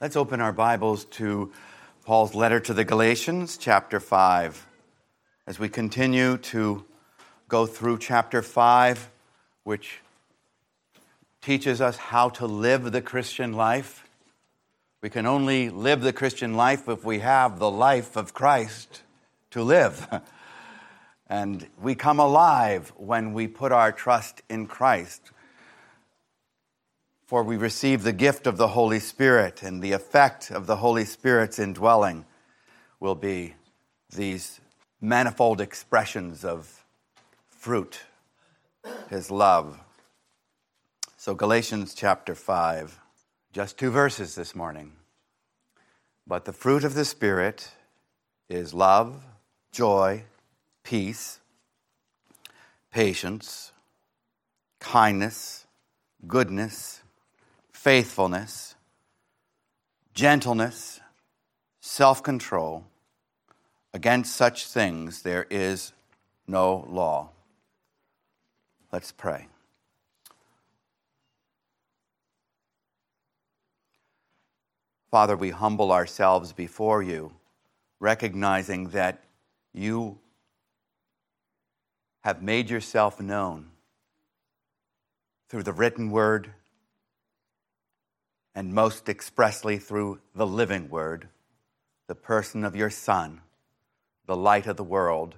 Let's open our Bibles to Paul's letter to the Galatians, chapter 5. As we continue to go through chapter 5, which teaches us how to live the Christian life. We can only live the Christian life if we have the life of Christ to live. And we come alive when we put our trust in Christ. For we receive the gift of the Holy Spirit, and the effect of the Holy Spirit's indwelling will be these manifold expressions of fruit, His love. So Galatians chapter 5, just 2 verses this morning. But the fruit of the Spirit is love, joy, peace, patience, kindness, goodness, faithfulness, gentleness, self-control. Against such things there is no law. Let's pray. Father, we humble ourselves before you, recognizing that you have made yourself known through the written word, and most expressly through the living word, the person of your Son, the light of the world,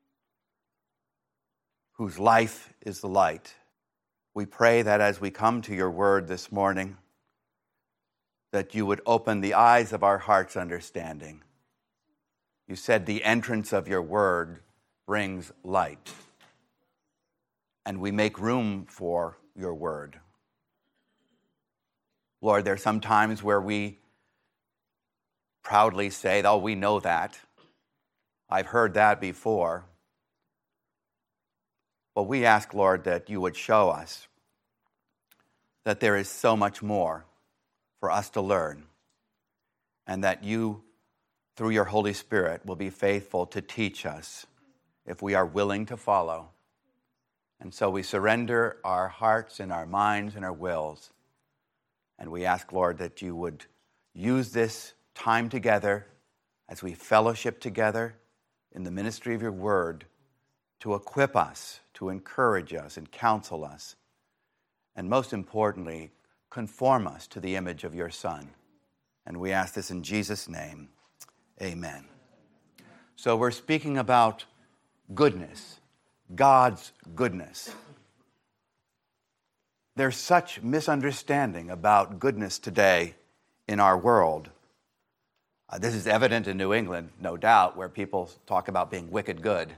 whose life is the light. We pray that as we come to your word this morning, that you would open the eyes of our heart's understanding. You said the entrance of your word brings light, and we make room for your word. Lord, there are some times where we proudly say, oh, we know that. I've heard that before. But we ask, Lord, that you would show us that there is so much more for us to learn, and that you, through your Holy Spirit, will be faithful to teach us if we are willing to follow. And so we surrender our hearts and our minds and our wills. And we ask, Lord, that you would use this time together as we fellowship together in the ministry of your word to equip us, to encourage us and counsel us, and most importantly, conform us to the image of your Son. And we ask this in Jesus' name. Amen. So we're speaking about goodness, God's goodness. There's such misunderstanding about goodness today in our world. This is evident in New England, no doubt, where people talk about being wicked good.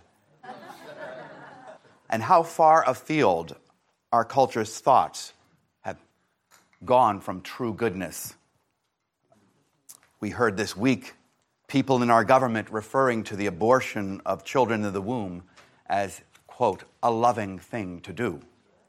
And how far afield our culture's thoughts have gone from true goodness. We heard this week people in our government referring to the abortion of children in the womb as, quote, a loving thing to do.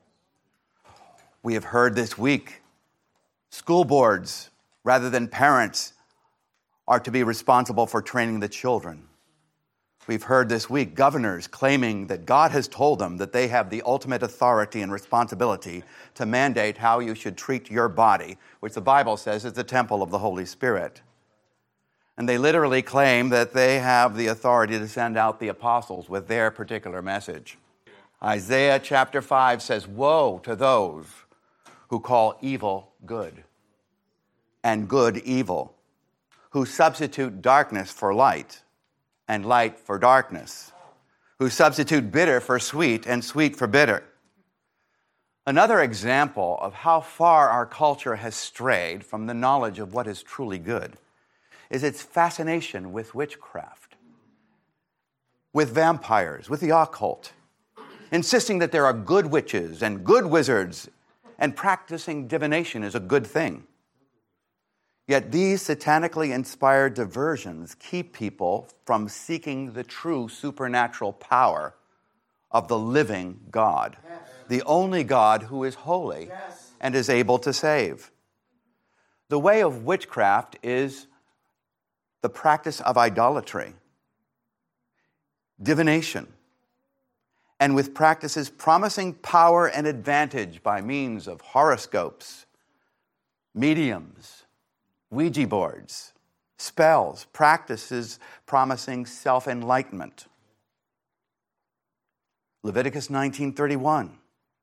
We have heard this week school boards, rather than parents, are to be responsible for training the children. We've heard this week governors claiming that God has told them that they have the ultimate authority and responsibility to mandate how you should treat your body, which the Bible says is the temple of the Holy Spirit. And they literally claim that they have the authority to send out the apostles with their particular message. Isaiah chapter 5 says, woe to those who call evil good and good evil, who substitute darkness for light and light for darkness, who substitute bitter for sweet and sweet for bitter. Another example of how far our culture has strayed from the knowledge of what is truly good is its fascination with witchcraft, with vampires, with the occult, insisting that there are good witches and good wizards, and practicing divination is a good thing. Yet these satanically inspired diversions keep people from seeking the true supernatural power of the living God, the only God who is holy and is able to save. The way of witchcraft is the practice of idolatry, divination, and with practices promising power and advantage by means of horoscopes, mediums, Ouija boards, spells, practices promising self-enlightenment. Leviticus 19:31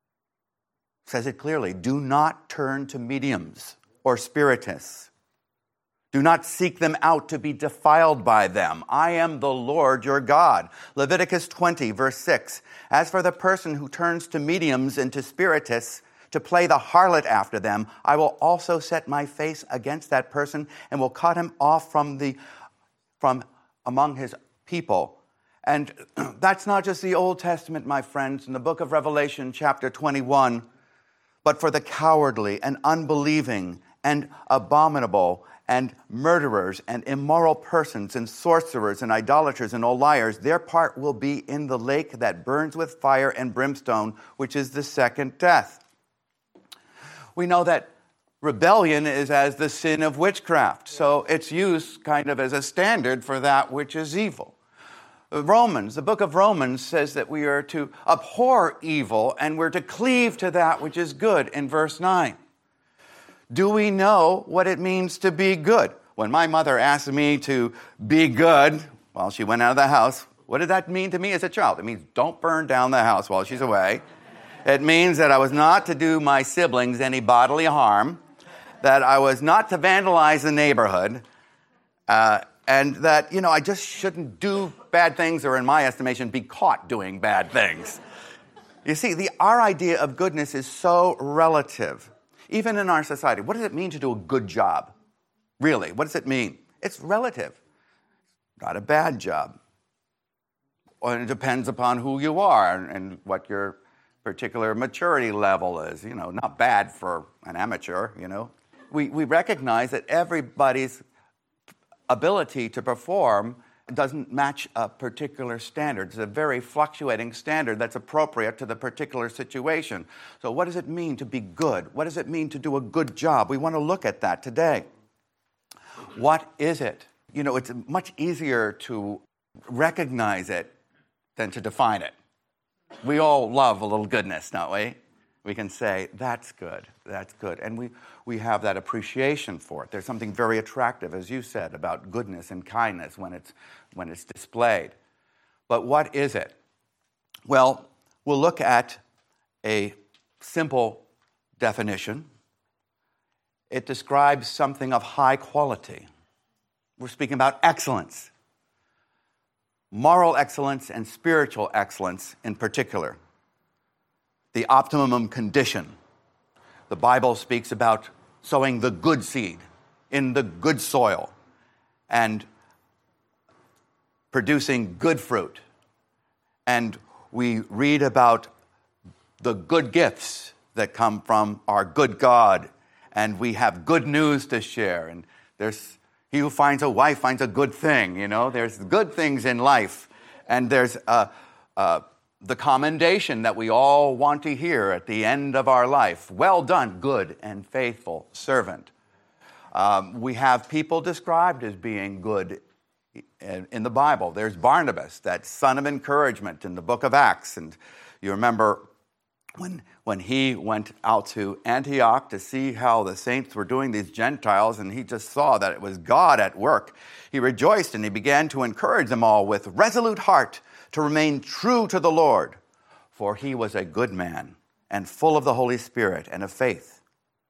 says it clearly, do not turn to mediums or spiritists. Do not seek them out to be defiled by them. I am the Lord your God. Leviticus 20, verse 6. As for the person who turns to mediums and to spiritists to play the harlot after them, I will also set my face against that person and will cut him off from among his people. And that's not just the Old Testament, my friends. In the book of Revelation, chapter 21, but for the cowardly and unbelieving and abominable and murderers and immoral persons and sorcerers and idolaters and all liars, their part will be in the lake that burns with fire and brimstone, which is the second death. We know that rebellion is as the sin of witchcraft, so it's used kind of as a standard for that which is evil. The book of Romans says that we are to abhor evil and we're to cleave to that which is good in verse 9. Do we know what it means to be good? When my mother asked me to be good while she went out of the house, what did that mean to me as a child? It means don't burn down the house while she's away. It means that I was not to do my siblings any bodily harm, that I was not to vandalize the neighborhood, and that, I just shouldn't do bad things or, in my estimation, be caught doing bad things. You see, our idea of goodness is so relative, even in our society. What does it mean to do a good job? Really, what does it mean? It's relative. Not a bad job. Well, it depends upon who you are and what your particular maturity level is. Not bad for an amateur, We recognize that everybody's ability to perform doesn't match a particular standard. It's a very fluctuating standard that's appropriate to the particular situation. So what does it mean to be good? What does it mean to do a good job? We want to look at that today. What is it? It's much easier to recognize it than to define it. We all love a little goodness, don't we? We can say, that's good, that's good. And we have that appreciation for it. There's something very attractive, as you said, about goodness and kindness when it's displayed. But what is it? Well, we'll look at a simple definition. It describes something of high quality. We're speaking about excellence. Moral excellence and spiritual excellence in particular. The optimum condition. The Bible speaks about sowing the good seed in the good soil and producing good fruit. And we read about the good gifts that come from our good God, and we have good news to share. And he who finds a wife finds a good thing, There's good things in life, and there's the commendation that we all want to hear at the end of our life. Well done, good and faithful servant. We have people described as being good in the Bible. There's Barnabas, that son of encouragement in the book of Acts. And you remember when he went out to Antioch to see how the saints were doing, these Gentiles, and he just saw that it was God at work. He rejoiced and he began to encourage them all with resolute heart to remain true to the Lord, for he was a good man and full of the Holy Spirit and of faith.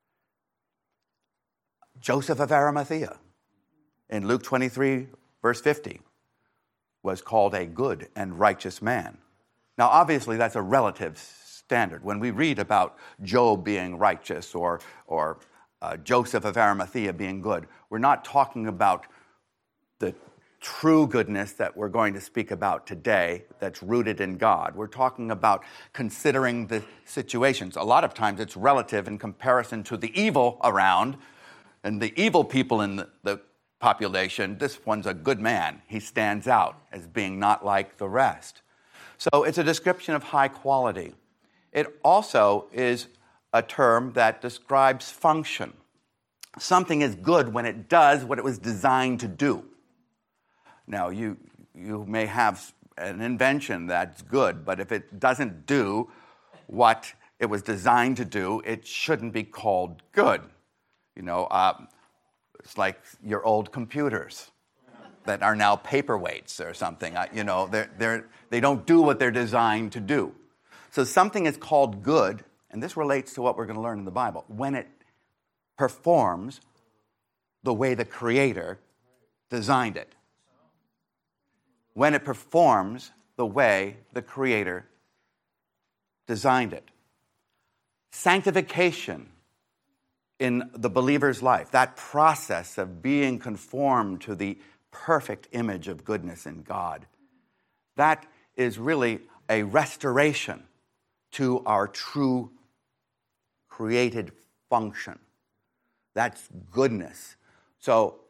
Joseph of Arimathea, in Luke 23, verse 50, was called a good and righteous man. Now, obviously, that's a relative standard. When we read about Job being righteous or Joseph of Arimathea being good, we're not talking about the true goodness that we're going to speak about today that's rooted in God. We're talking about considering the situations. A lot of times it's relative in comparison to the evil around and the evil people in the population. This one's a good man. He stands out as being not like the rest. So it's a description of high quality. It also is a term that describes function. Something is good when it does what it was designed to do. Now, you may have an invention that's good, but if it doesn't do what it was designed to do, it shouldn't be called good. It's like your old computers that are now paperweights or something. They don't do what they're designed to do. So something is called good, and this relates to what we're going to learn in the Bible, when it performs the way the Creator designed it. When it performs the way the Creator designed it. Sanctification in the believer's life, that process of being conformed to the perfect image of goodness in God, that is really a restoration to our true created function. That's goodness. So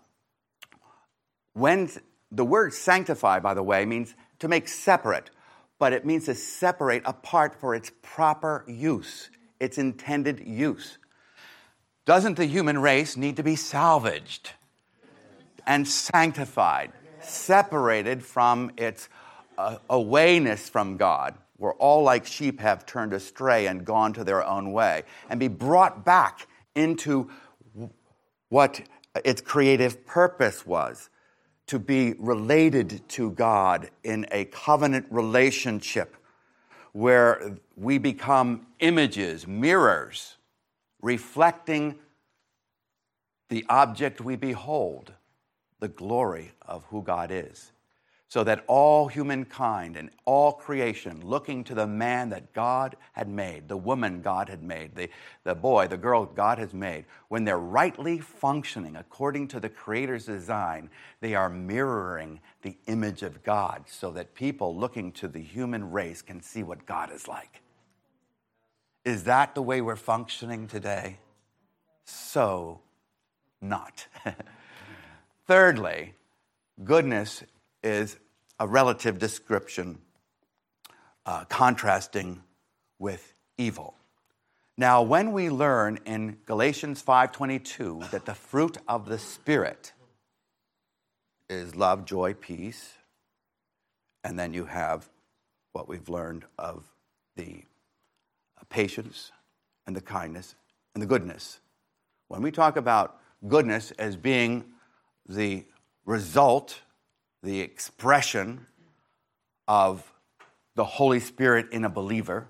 when the word sanctify, by the way, means to make separate, but it means to separate apart for its proper use, its intended use. Doesn't the human race need to be salvaged and sanctified, separated from its awayness from God, where all like sheep have turned astray and gone to their own way, and be brought back into what its creative purpose was, to be related to God in a covenant relationship where we become images, mirrors, reflecting the object we behold, the glory of who God is. So that all humankind and all creation, looking to the man that God had made, the woman God had made, the boy, the girl God has made, when they're rightly functioning according to the Creator's design, they are mirroring the image of God so that people looking to the human race can see what God is like. Is that the way we're functioning today? So not. Thirdly, goodness is a relative description contrasting with evil. Now, when we learn in Galatians 5:22 that the fruit of the Spirit is love, joy, peace, and then you have what we've learned of the patience and the kindness and the goodness. When we talk about goodness as being the result, the expression of the Holy Spirit in a believer,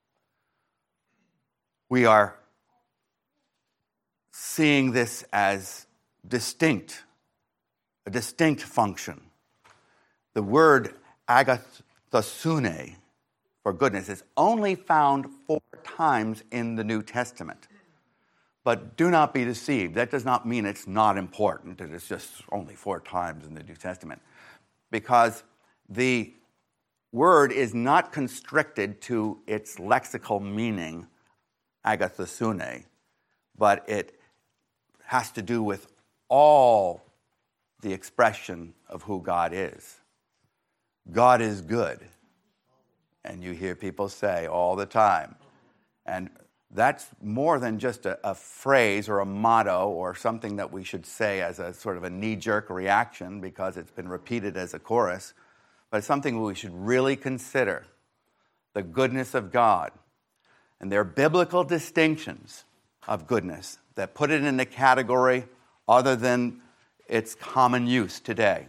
we are seeing this as a distinct function. The word agathosune for goodness is only found 4 times in the New Testament. But do not be deceived. That does not mean it's not important, that it's just only 4 times in the New Testament. Because the word is not constricted to its lexical meaning, agathosune, but it has to do with all the expression of who God is. God is good. And you hear people say all the time. And that's more than just a phrase or a motto or something that we should say as a sort of a knee-jerk reaction because it's been repeated as a chorus, but it's something we should really consider, the goodness of God. And there are biblical distinctions of goodness that put it in a category other than its common use today.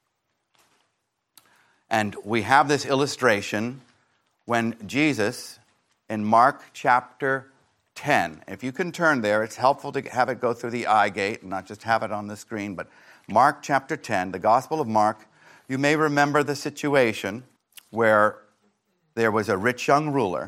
And we have this illustration when Jesus, in Mark chapter 10. If you can turn there, it's helpful to have it go through the eye gate and not just have it on the screen. But Mark chapter 10, the Gospel of Mark, you may remember the situation where there was a rich young ruler.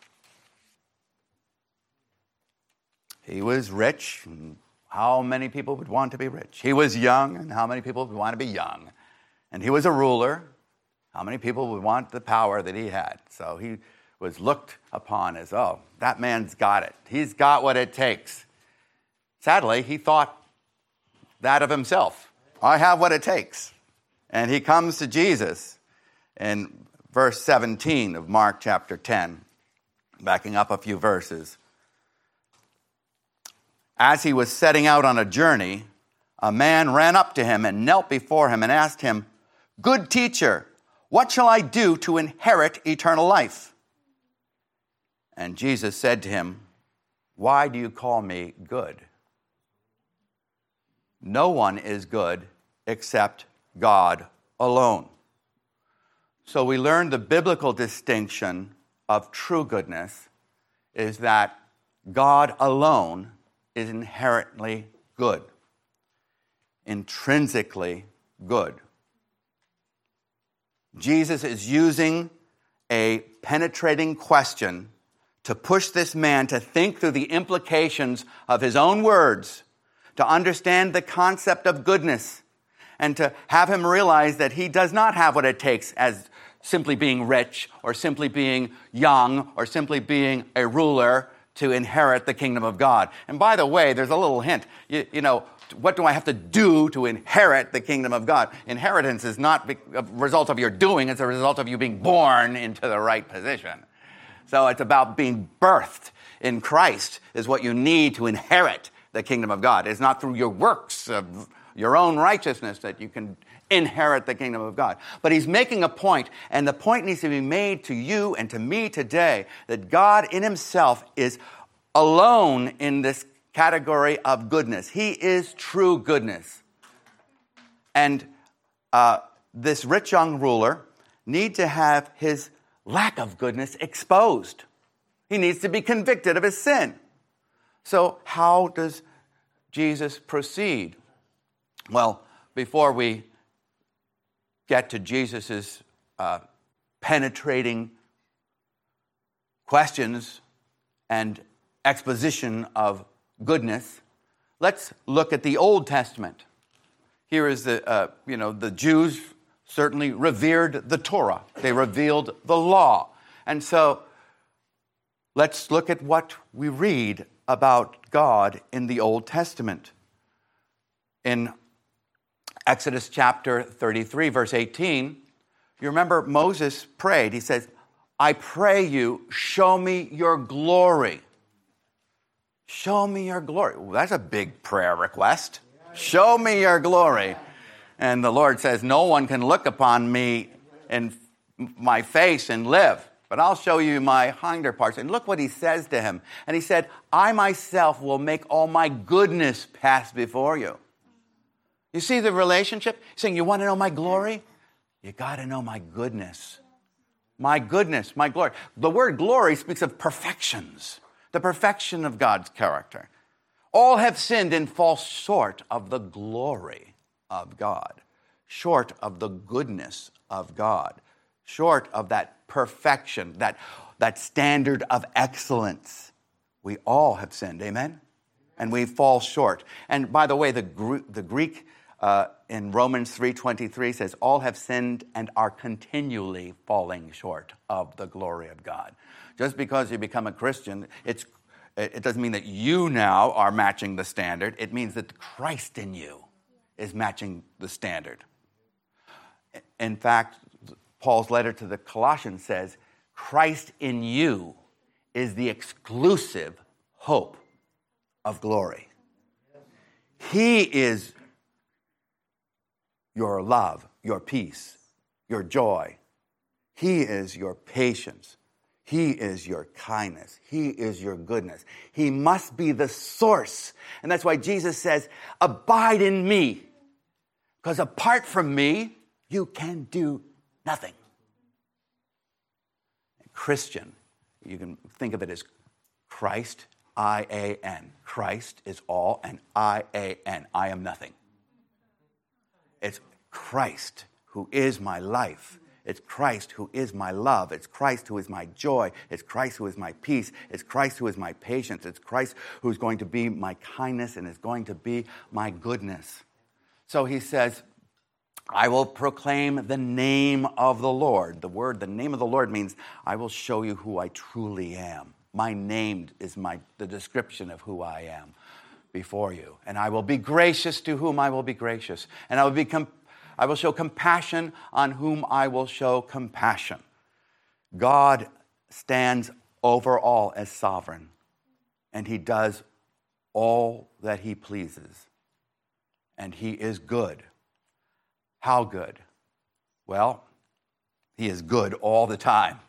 He was rich, and how many people would want to be rich? He was young, and how many people would want to be young? And he was a ruler. How many people would want the power that he had? So he was looked upon as, oh, that man's got it. He's got what it takes. Sadly, he thought that of himself. I have what it takes. And he comes to Jesus in verse 17 of Mark chapter 10, backing up a few verses. As he was setting out on a journey, a man ran up to him and knelt before him and asked him, "Good teacher, what shall I do to inherit eternal life?" And Jesus said to him, "Why do you call me good? No one is good except God alone. So we learn the biblical distinction of true goodness is that God alone is inherently good, intrinsically good. Jesus is using a penetrating question to push this man to think through the implications of his own words, to understand the concept of goodness, and to have him realize that he does not have what it takes as simply being rich or simply being young or simply being a ruler to inherit the kingdom of God. And by the way, there's a little hint. You know, what do I have to do to inherit the kingdom of God? Inheritance is not a result of your doing, it's a result of you being born into the right position. So it's about being birthed in Christ is what you need to inherit the kingdom of God. It's not through your works of your own righteousness that you can inherit the kingdom of God. But he's making a point, and the point needs to be made to you and to me today, that God in himself is alone in this category of goodness. He is true goodness. And this rich young ruler needs to have his lack of goodness exposed. He needs to be convicted of his sin. So how does Jesus proceed? Well, before we get to Jesus' penetrating questions and exposition of goodness, let's look at the Old Testament. Here is the Jews certainly revered the Torah. They revealed the law. And so let's look at what we read about God in the Old Testament. In Exodus chapter 33, verse 18, you remember Moses prayed. He says, I pray you, show me your glory. Show me your glory. Well, that's a big prayer request. Show me your glory. And the Lord says, no one can look upon me in my face and live, but I'll show you my hinder parts. And look what he says to him. And he said, I myself will make all my goodness pass before you. You see the relationship? He's saying, you want to know my glory? You got to know my goodness. My goodness, my glory. The word glory speaks of perfections, the perfection of God's character. All have sinned and fall short of the glory of God, short of the goodness of God, short of that perfection, that standard of excellence. We all have sinned, amen? And we fall short. And by the way, the Greek in Romans 3:23 says, all have sinned and are continually falling short of the glory of God. Just because you become a Christian, it doesn't mean that you now are matching the standard. It means that Christ in you is matching the standard. In fact, Paul's letter to the Colossians says, Christ in you is the exclusive hope of glory. He is your love, your peace, your joy. He is your patience. He is your kindness. He is your goodness. He must be the source. And that's why Jesus says, abide in me. Because apart from me, you can do nothing. Christian, you can think of it as Christ, I-A-N. Christ is all, and I-A-N. I am nothing. It's Christ who is my life. It's Christ who is my love. It's Christ who is my joy. It's Christ who is my peace. It's Christ who is my patience. It's Christ who is going to be my kindness and is going to be my goodness. So he says, I will proclaim the name of the Lord. The name of the Lord means I will show you who I truly am. My name is the description of who I am before you. And I will be gracious to whom I will be gracious. And I will show compassion on whom I will show compassion. God stands over all as sovereign, and he does all that he pleases. And he is good. How good? Well, he is good all the time.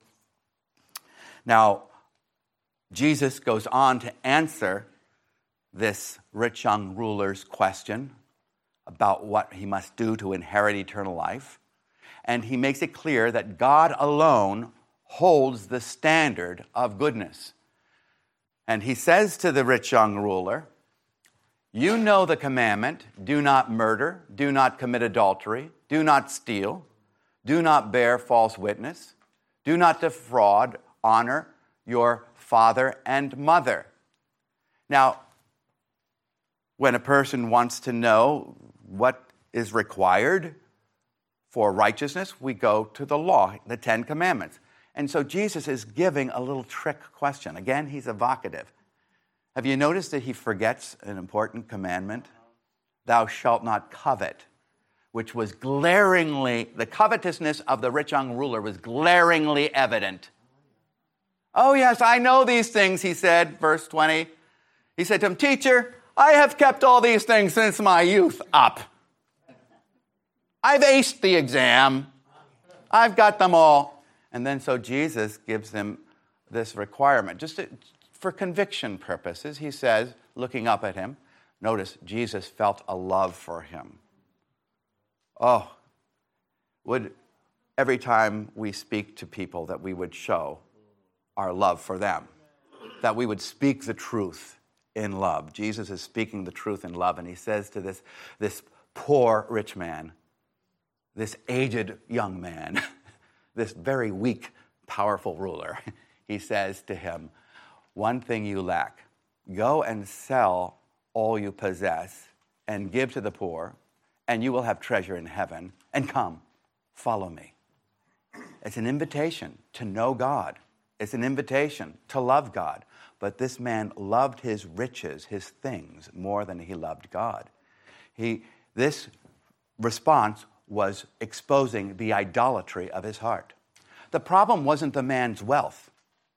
Now, Jesus goes on to answer this rich young ruler's question about what he must do to inherit eternal life. And he makes it clear that God alone holds the standard of goodness. And he says to the rich young ruler, you know the commandment, do not murder, do not commit adultery, do not steal, do not bear false witness, do not defraud, honor your father and mother. Now, when a person wants to know what is required for righteousness, we go to the law, the 10 Commandments. And so Jesus is giving a little trick question. Again, he's evocative. Have you noticed that he forgets an important commandment? Thou shalt not covet, which was glaringly, the covetousness of the rich young ruler was glaringly evident. Oh yes, I know these things, he said, verse 20. He said to him, teacher, I have kept all these things since my youth up. I've aced the exam. I've got them all. And then so Jesus gives him this requirement. For conviction purposes, he says, looking up at him, notice Jesus felt a love for him. Oh, would every time we speak to people that we would show our love for them, that we would speak the truth in love. Jesus is speaking the truth in love, and he says to this poor rich man, this aged young man, this very weak, powerful ruler, he says to him, one thing you lack, go and sell all you possess and give to the poor, and you will have treasure in heaven, and come, follow me. It's an invitation to know God. It's an invitation to love God. But this man loved his riches, his things, more than he loved God. This response was exposing the idolatry of his heart. The problem wasn't the man's wealth.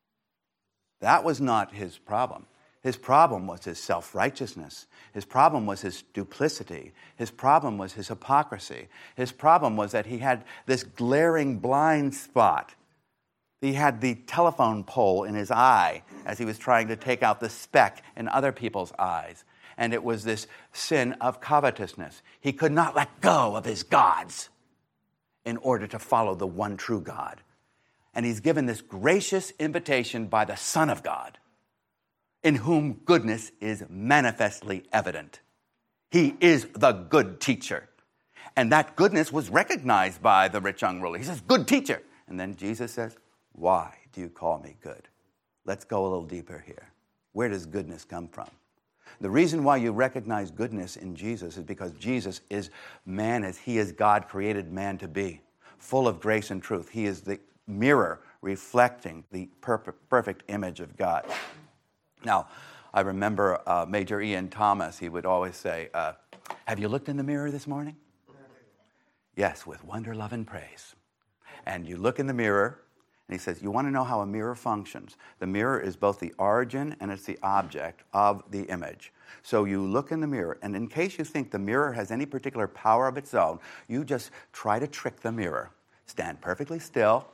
That was not his problem. His problem was his self-righteousness. His problem was his duplicity. His problem was his hypocrisy. His problem was that he had this glaring blind spot. He had the telephone pole in his eye as he was trying to take out the speck in other people's eyes. And it was this sin of covetousness. He could not let go of his gods in order to follow the one true God. And he's given this gracious invitation by the Son of God, in whom goodness is manifestly evident. He is the good teacher. And that goodness was recognized by the rich young ruler. He says, good teacher. And then Jesus says, why do you call me good? Let's go a little deeper here. Where does goodness come from? The reason why you recognize goodness in Jesus is because Jesus is man as he is God created man to be, full of grace and truth. He is the mirror reflecting the perfect image of God. Now, I remember Major Ian Thomas, he would always say, have you looked in the mirror this morning? Yes, with wonder, love, and praise. And you look in the mirror, and he says, you want to know how a mirror functions? The mirror is both the origin and it's the object of the image. So you look in the mirror, and in case you think the mirror has any particular power of its own, you just try to trick the mirror. Stand perfectly still.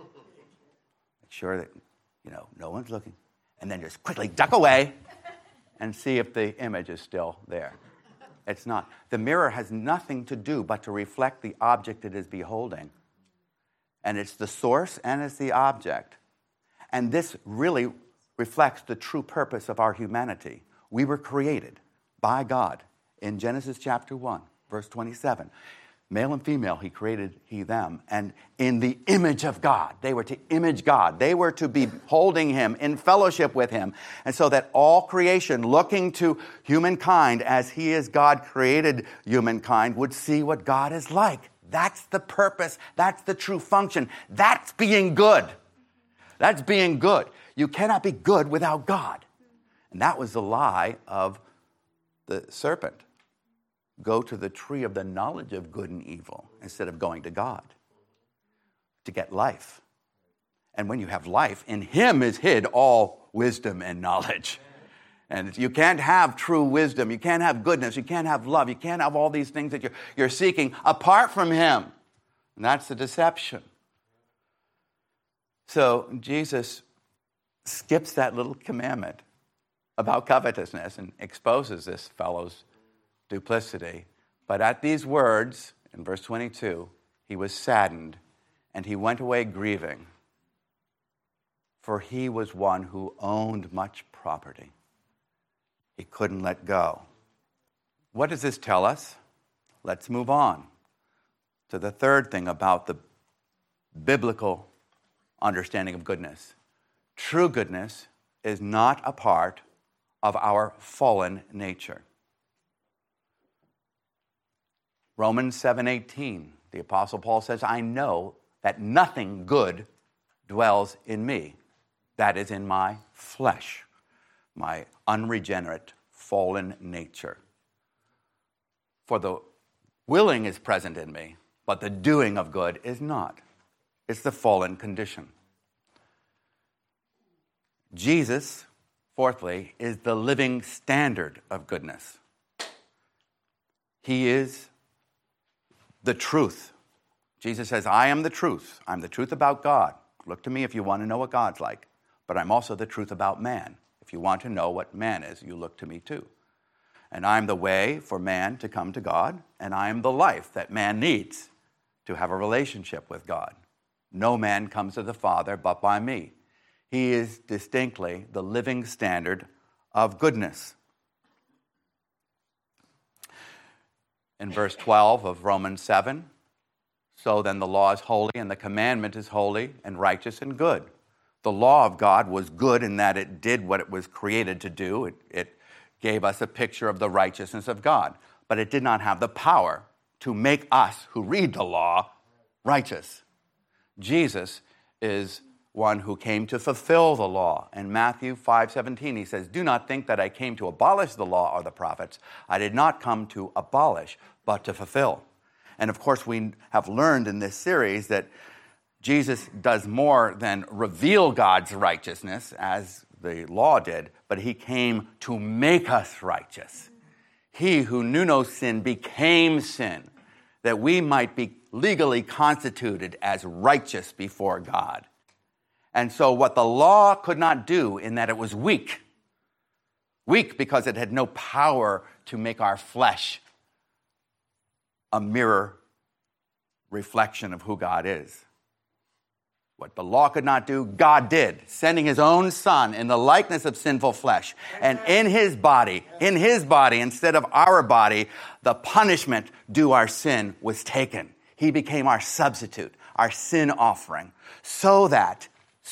Make sure that, no one's looking. And then just quickly duck away and see if the image is still there. It's not. The mirror has nothing to do but to reflect the object it is beholding. And it's the source and it's the object. And this really reflects the true purpose of our humanity. We were created by God in Genesis chapter 1, verse 27. Male and female, he created them. And in the image of God, they were to image God. They were to be holding him in fellowship with him. And so that all creation, looking to humankind as he is God created humankind, would see what God is like. That's the purpose. That's the true function. That's being good. That's being good. You cannot be good without God. And that was the lie of the serpent. Go to the tree of the knowledge of good and evil instead of going to God to get life. And when you have life, in him is hid all wisdom and knowledge. And you can't have true wisdom, you can't have goodness, you can't have love, you can't have all these things that you're seeking apart from him. And that's the deception. So Jesus skips that little commandment about covetousness and exposes this fellow's duplicity. But at these words, in verse 22, he was saddened, and he went away grieving, for he was one who owned much property. He couldn't let go. What does this tell us? Let's move on to the third thing about the biblical understanding of goodness. True goodness is not a part of our fallen nature. Romans 7:18, the Apostle Paul says, I know that nothing good dwells in me, that is in my flesh, my unregenerate, fallen nature. For the willing is present in me, but the doing of good is not. It's the fallen condition. Jesus, fourthly, is the living standard of goodness. He is the truth. Jesus says, I am the truth. I'm the truth about God. Look to me if you want to know what God's like. But I'm also the truth about man. If you want to know what man is, you look to me too. And I'm the way for man to come to God, and I am the life that man needs to have a relationship with God. No man comes to the Father but by me. He is distinctly the living standard of goodness. In verse 12 of Romans 7, so then the law is holy and the commandment is holy and righteous and good. The law of God was good in that it did what it was created to do. It gave us a picture of the righteousness of God, but it did not have the power to make us who read the law righteous. Jesus is one who came to fulfill the law. In Matthew 5:17, he says, do not think that I came to abolish the law or the prophets. I did not come to abolish, but to fulfill. And of course, we have learned in this series that Jesus does more than reveal God's righteousness, as the law did, but he came to make us righteous. He who knew no sin became sin, that we might be legally constituted as righteous before God. And so what the law could not do, in that it was weak because it had no power to make our flesh a mirror reflection of who God is. What the law could not do, God did, sending his own son in the likeness of sinful flesh. And in his body, instead of our body, the punishment due our sin was taken. He became our substitute, our sin offering, so that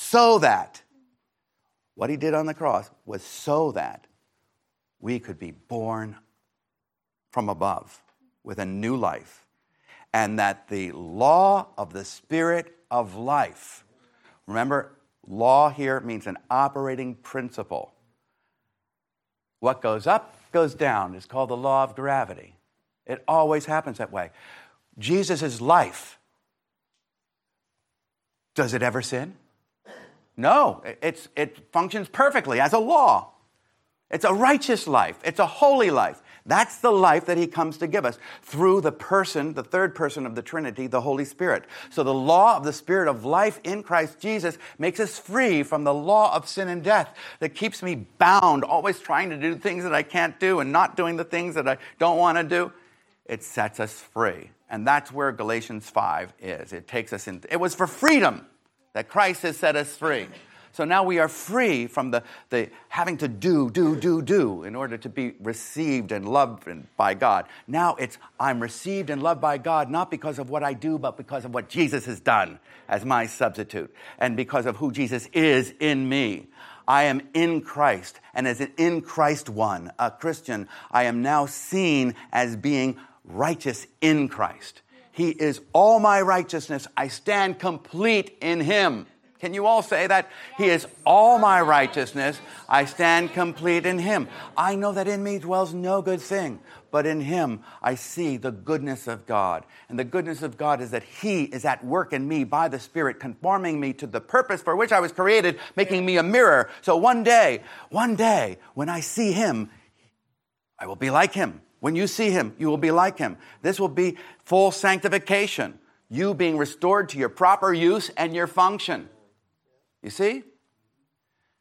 what he did on the cross was so that we could be born from above with a new life, and that the law of the Spirit of life, remember, law here means an operating principle. What goes up goes down. It's called the law of gravity. It always happens that way. Jesus' life, does it ever sin? No, it functions perfectly as a law. It's a righteous life. It's a holy life. That's the life that he comes to give us through the person, the third person of the Trinity, the Holy Spirit. So the law of the Spirit of life in Christ Jesus makes us free from the law of sin and death that keeps me bound, always trying to do things that I can't do and not doing the things that I don't want to do. It sets us free. And that's where Galatians 5 is. It takes us in. It was for freedom that Christ has set us free. So now we are free from the having to do in order to be received and loved by God. Now it's, I'm received and loved by God, not because of what I do, but because of what Jesus has done as my substitute, and because of who Jesus is in me. I am in Christ, and as an in Christ one, a Christian, I am now seen as being righteous in Christ. He is all my righteousness. I stand complete in him. Can you all say that? He is all my righteousness. I stand complete in him. I know that in me dwells no good thing, but in him I see the goodness of God. And the goodness of God is that he is at work in me by the Spirit, conforming me to the purpose for which I was created, making me a mirror. So one day, when I see him, I will be like him. When you see him, you will be like him. This will be full sanctification, you being restored to your proper use and your function. You see?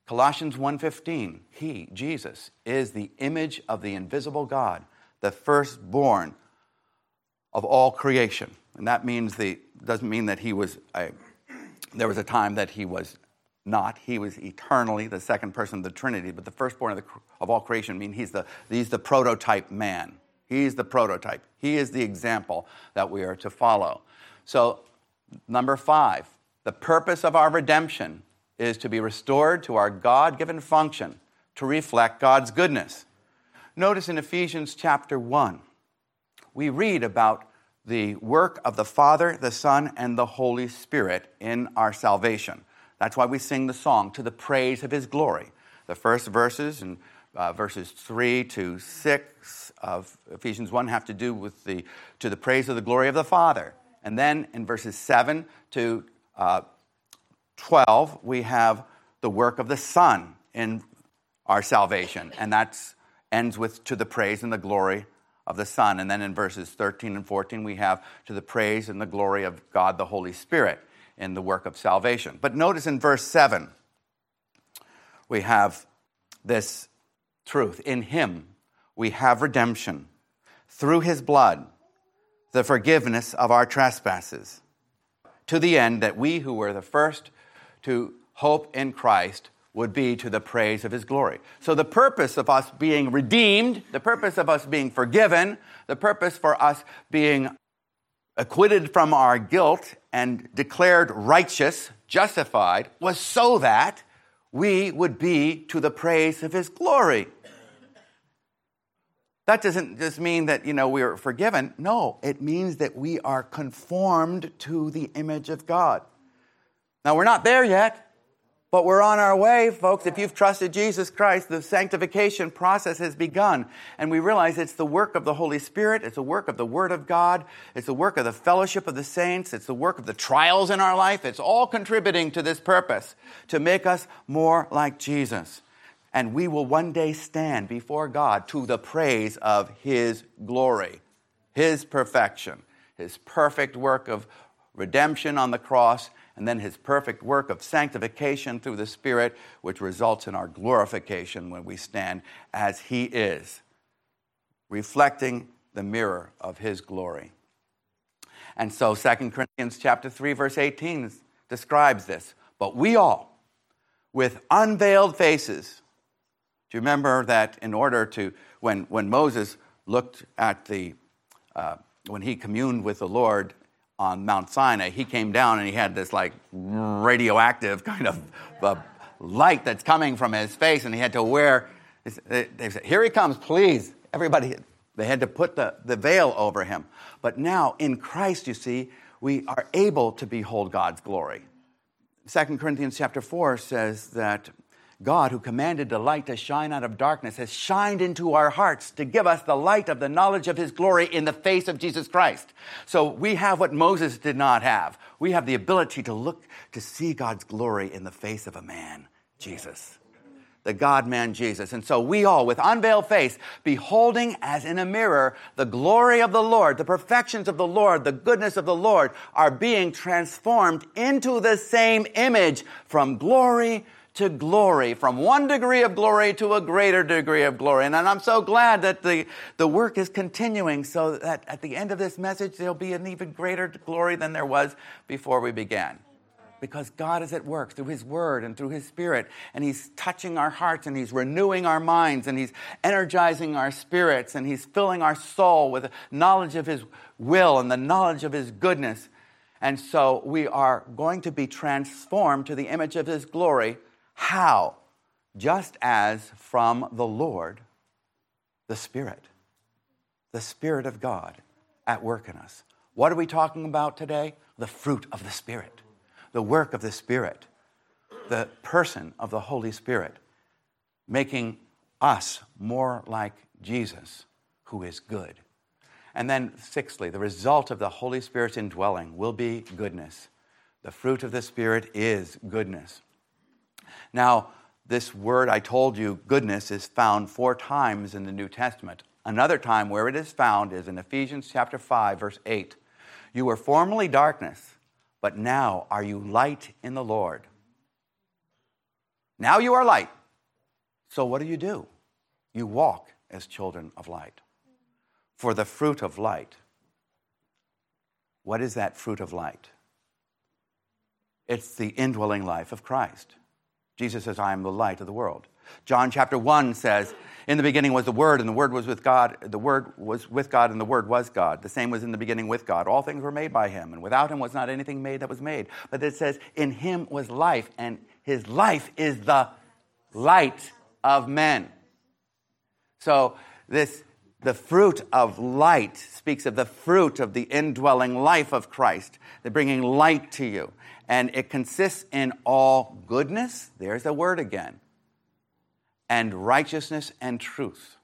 Colossians 1:15, he, Jesus, is the image of the invisible God, the firstborn of all creation. And that means doesn't mean that there was a time that he was not. He was eternally the second person of the Trinity, but the firstborn of all creation means he's the prototype man. He's the prototype. He is the example that we are to follow. So, number 5, the purpose of our redemption is to be restored to our God-given function, to reflect God's goodness. Notice in Ephesians chapter 1, we read about the work of the Father, the Son, and the Holy Spirit in our salvation. That's why we sing the song, To the Praise of His Glory. The first verses, and verses 3 to 6 of Ephesians 1 have to do with to the praise of the glory of the Father. And then in verses 7 to 12, we have the work of the Son in our salvation. And that ends with to the praise and the glory of the Son. And then in verses 13 and 14, we have to the praise and the glory of God the Holy Spirit in the work of salvation. But notice in verse 7, we have this truth. In Him we have redemption through His blood, the forgiveness of our trespasses, to the end that we who were the first to hope in Christ would be to the praise of His glory. So the purpose of us being redeemed, the purpose of us being forgiven, the purpose for us being acquitted from our guilt and declared righteous, justified, was so that we would be to the praise of His glory. That doesn't just mean that, we are forgiven. No, it means that we are conformed to the image of God. Now, we're not there yet, but we're on our way, folks. If you've trusted Jesus Christ, the sanctification process has begun. And we realize it's the work of the Holy Spirit. It's the work of the Word of God. It's the work of the fellowship of the saints. It's the work of the trials in our life. It's all contributing to this purpose, to make us more like Jesus. And we will one day stand before God to the praise of His glory, His perfection, His perfect work of redemption on the cross, and then His perfect work of sanctification through the Spirit, which results in our glorification when we stand as He is, reflecting the mirror of His glory. And so 2 Corinthians chapter 3, verse 18 describes this. But we all, with unveiled faces. Do you remember that in order to, when Moses looked at when he communed with the Lord on Mount Sinai, he came down and he had this radioactive kind of light that's coming from his face, and he had to wear, they said, here he comes, please. Everybody, they had to put the veil over him. But now in Christ, you see, we are able to behold God's glory. 2 Corinthians chapter 4 says that God, who commanded the light to shine out of darkness, has shined into our hearts to give us the light of the knowledge of His glory in the face of Jesus Christ. So we have what Moses did not have. We have the ability to see God's glory in the face of a man, Jesus, the God-man Jesus. And so we all, with unveiled face, beholding as in a mirror the glory of the Lord, the perfections of the Lord, the goodness of the Lord, are being transformed into the same image from glory to glory, from one degree of glory to a greater degree of glory. And I'm so glad that the work is continuing, so that at the end of this message, there'll be an even greater glory than there was before we began. Because God is at work through His Word and through His Spirit, and He's touching our hearts, and He's renewing our minds, and He's energizing our spirits, and He's filling our soul with the knowledge of His will and the knowledge of His goodness. And so we are going to be transformed to the image of His glory. How? Just as from the Lord, the Spirit of God at work in us. What are we talking about today? The fruit of the Spirit, the work of the Spirit, the person of the Holy Spirit, making us more like Jesus, who is good. And then sixthly, the result of the Holy Spirit's indwelling will be goodness. The fruit of the Spirit is goodness. Now, this word, I told you, goodness, is found 4 times in the New Testament. Another time where it is found is in Ephesians chapter 5, verse 8. You were formerly darkness, but now are you light in the Lord. Now you are light. So what do? You walk as children of light. For the fruit of light. What is that fruit of light? It's the indwelling life of Christ. Jesus says, I am the light of the world. John chapter 1 says, in the beginning was the Word, and the Word was with God. The Word was with God, and the Word was God. The same was in the beginning with God. All things were made by him, and without him was not anything made that was made. But it says, in him was life, and his life is the light of men. So the fruit of light speaks of the fruit of the indwelling life of Christ, the bringing light to you. And it consists in all goodness, there's the word again, and righteousness and truth.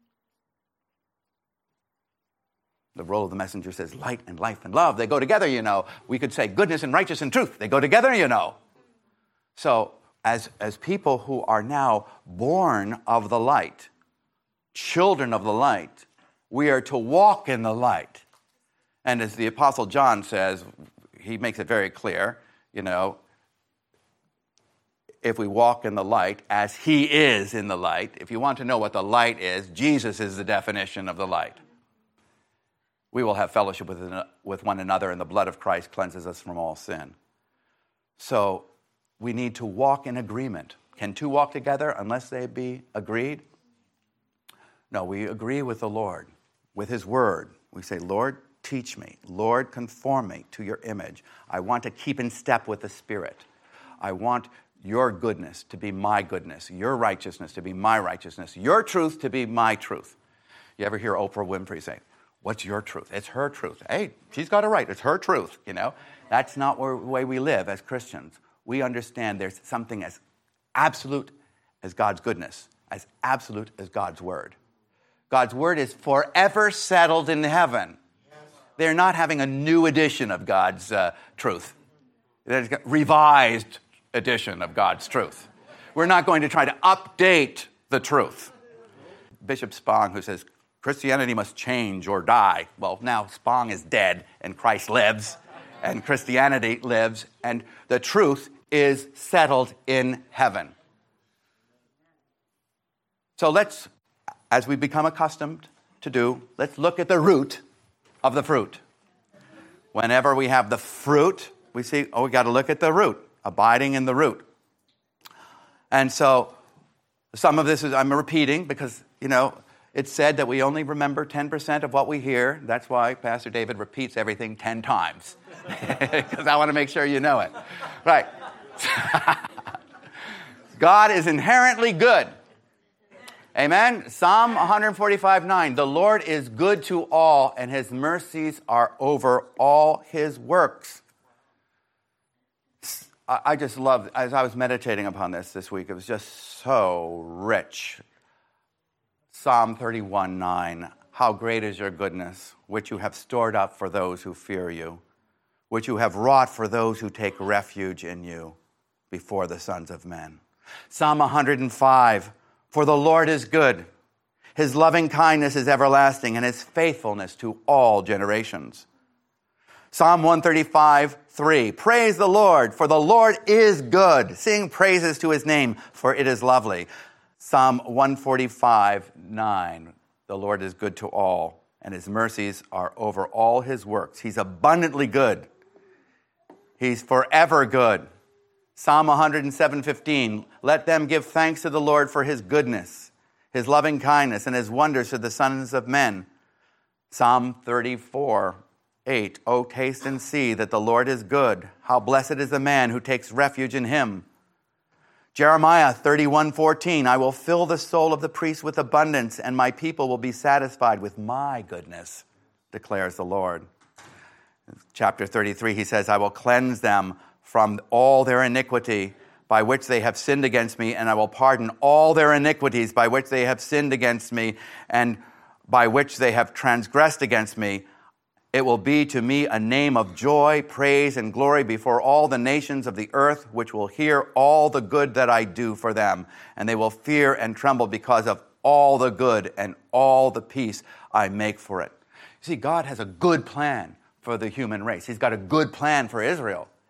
The role of the messenger says light and life and love, they go together, you know. We could say goodness and righteousness and truth, they go together, you know. So as people who are now born of the light, children of the light, we are to walk in the light. And as the Apostle John says, he makes it very clear, you know, if we walk in the light as he is in the light, if you want to know what the light is, Jesus is the definition of the light. We will have fellowship with one another, and the blood of Christ cleanses us from all sin. So we need to walk in agreement. Can two walk together unless they be agreed? No, we agree with the Lord, with his word. We say, Lord, teach me. Lord, conform me to your image. I want to keep in step with the Spirit. I want your goodness to be my goodness, your righteousness to be my righteousness, your truth to be my truth. You ever hear Oprah Winfrey say, what's your truth? It's her truth. Hey, she's got it right. It's her truth, you know. That's not the way we live as Christians. We understand there's something as absolute as God's goodness, as absolute as God's word. God's word is forever settled in heaven. They're not having a new edition of God's truth. There's a revised edition of God's truth. We're not going to try to update the truth. Bishop Spong, who says, Christianity must change or die. Well, now Spong is dead and Christ lives and Christianity lives and the truth is settled in heaven. So let's, as we become accustomed to do, let's look at the root of the fruit. Whenever we have the fruit, we see, we got to look at the root, abiding in the root. And so some of this is, I'm repeating because, you know, it's said that we only remember 10% of what we hear. That's why Pastor David repeats everything 10 times. Because I want to make sure you know it. Right. God is inherently good. Amen? Psalm 145:9. The Lord is good to all, and his mercies are over all his works. I just love, as I was meditating upon this week, it was just so rich. Psalm 31:9. How great is your goodness, which you have stored up for those who fear you, which you have wrought for those who take refuge in you before the sons of men. Psalm 105. For the Lord is good. His loving kindness is everlasting, and his faithfulness to all generations. Psalm 135:3. Praise the Lord, for the Lord is good. Sing praises to his name, for it is lovely. Psalm 145:9. The Lord is good to all, and his mercies are over all his works. He's abundantly good. He's forever good. Psalm 107:15. Let them give thanks to the Lord for his goodness, his loving kindness, and his wonders to the sons of men. Psalm 34:8. Oh, taste and see that the Lord is good. How blessed is the man who takes refuge in him. Jeremiah 31:14. I will fill the soul of the priest with abundance, and my people will be satisfied with my goodness, declares the Lord. Chapter 33, he says, I will cleanse them from all their iniquity by which they have sinned against me, and I will pardon all their iniquities by which they have sinned against me, and by which they have transgressed against me. It will be to me a name of joy, praise, and glory before all the nations of the earth, which will hear all the good that I do for them, and they will fear and tremble because of all the good and all the peace I make for it. You see, God has a good plan for the human race. He's got a good plan for Israel.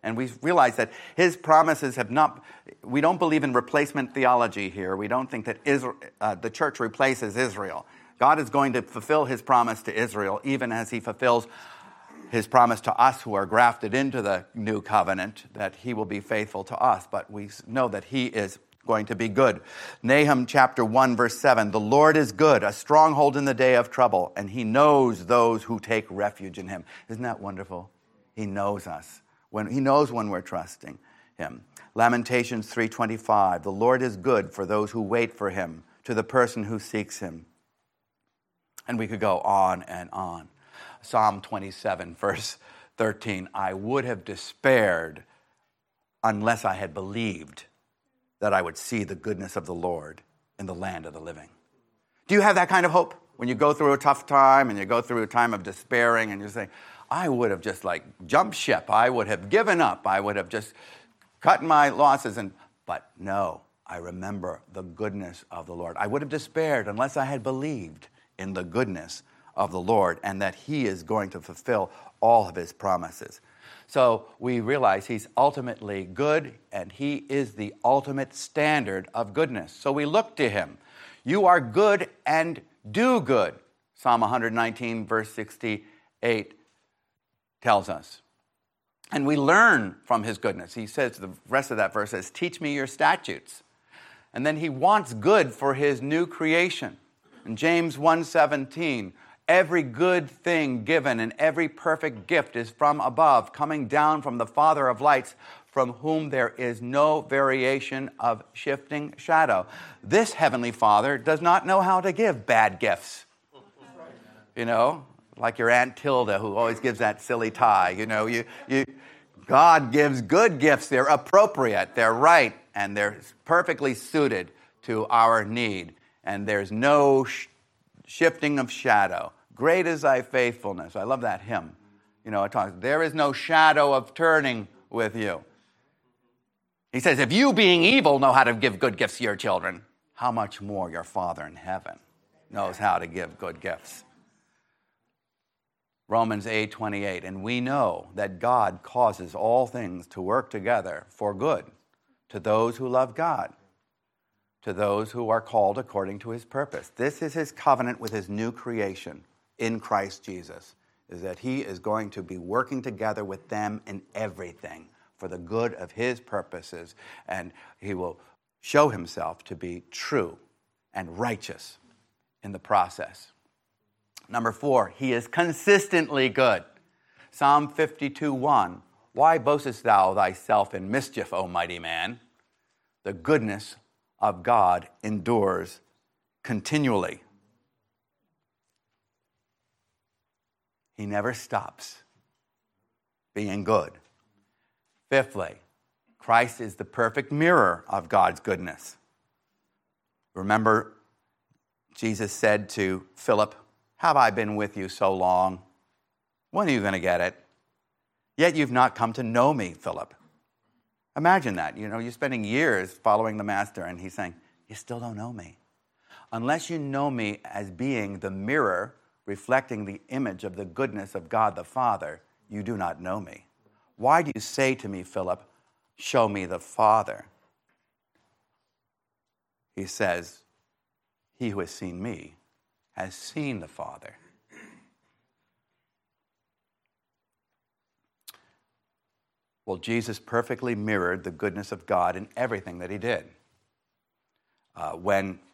And we realize that his promises have not, we don't believe in replacement theology here. We don't think that the church replaces Israel. God is going to fulfill his promise to Israel, even as he fulfills his promise to us who are grafted into the new covenant, that he will be faithful to us. But we know that he is going to be good. Nahum chapter 1, verse 7, the Lord is good, a stronghold in the day of trouble, and he knows those who take refuge in him. Isn't that wonderful? He knows us. He knows when we're trusting him. Lamentations 3:25, the Lord is good for those who wait for him, to the person who seeks him. And we could go on and on. Psalm 27, verse 13, I would have despaired unless I had believed that I would see the goodness of the Lord in the land of the living. Do you have that kind of hope? When you go through a tough time and you go through a time of despairing and you say, I would have just jumped ship. I would have given up. I would have just cut my losses. But no, I remember the goodness of the Lord. I would have despaired unless I had believed in the goodness of the Lord and that he is going to fulfill all of his promises. So we realize he's ultimately good and he is the ultimate standard of goodness. So we look to him. You are good and do good. Psalm 119 verse 68 tells us. And we learn from his goodness. He says, the rest of that verse says, teach me your statutes. And then he wants good for his new creation. In James 1:17, every good thing given and every perfect gift is from above, coming down from the Father of lights, from whom there is no variation of shifting shadow. This heavenly Father does not know how to give bad gifts. You know, like your Aunt Tilda, who always gives that silly tie. You know, God gives good gifts. They're appropriate, they're right, and they're perfectly suited to our need. And there's no shifting of shadow. Great is thy faithfulness. I love that hymn. You know, it talks, there is no shadow of turning with you. He says, if you being evil know how to give good gifts to your children, how much more your Father in heaven knows how to give good gifts. Romans 8:28, and we know that God causes all things to work together for good to those who love God, to those who are called according to his purpose. This is his covenant with his new creation in Christ Jesus, is that he is going to be working together with them in everything for the good of his purposes, and he will show himself to be true and righteous in the process. Number 4, he is consistently good. Psalm 52:1, why boastest thou thyself in mischief, O mighty man? The goodness of God endures continually. He never stops being good. Fifthly, Christ is the perfect mirror of God's goodness. Remember, Jesus said to Philip, have I been with you so long? When are you going to get it? Yet you've not come to know me, Philip. Imagine that. You know, you're spending years following the master, and he's saying, you still don't know me. Unless you know me as being the mirror reflecting the image of the goodness of God the Father, you do not know me. Why do you say to me, Philip, show me the Father? He says, he who has seen me has seen the Father. Well, Jesus perfectly mirrored the goodness of God in everything that he did. When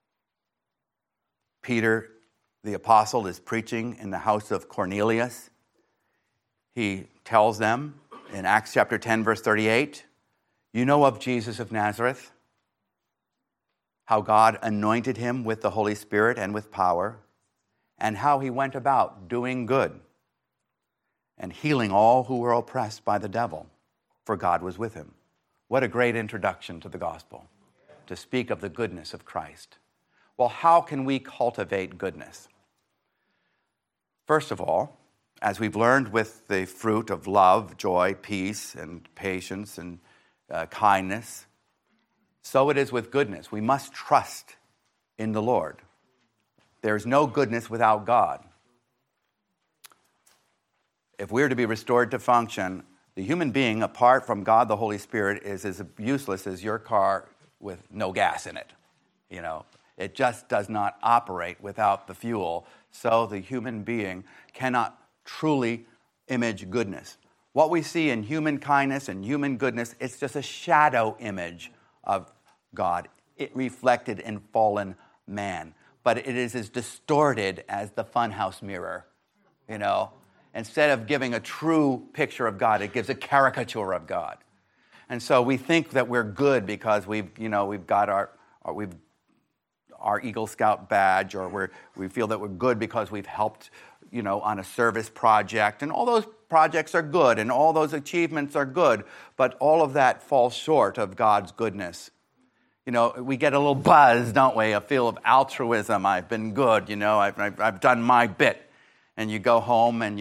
Peter, the apostle, is preaching in the house of Cornelius, he tells them in Acts chapter 10, verse 38, you know of Jesus of Nazareth, how God anointed him with the Holy Spirit and with power, and how he went about doing good and healing all who were oppressed by the devil, for God was with him. What a great introduction to the gospel, to speak of the goodness of Christ. Well, how can we cultivate goodness? First of all, as we've learned with the fruit of love, joy, peace, and patience, and kindness, so it is with goodness. We must trust in the Lord. There is no goodness without God. If we're to be restored to function, The human being, apart from God the Holy Spirit, is as useless as your car with no gas in it. It just does not operate without the fuel. So the human being cannot truly image goodness. What we see in human kindness and human goodness, it's just a shadow image of God. It reflected in fallen man. But it is as distorted as the funhouse mirror, Instead of giving a true picture of God, it gives a caricature of God. And so we think that we're good because we've got our Eagle Scout badge, or we feel that we're good because we've helped, on a service project. And all those projects are good, and all those achievements are good, but all of that falls short of God's goodness. We get a little buzz, don't we? A feel of altruism. I've been good, I've done my bit. And you go home and,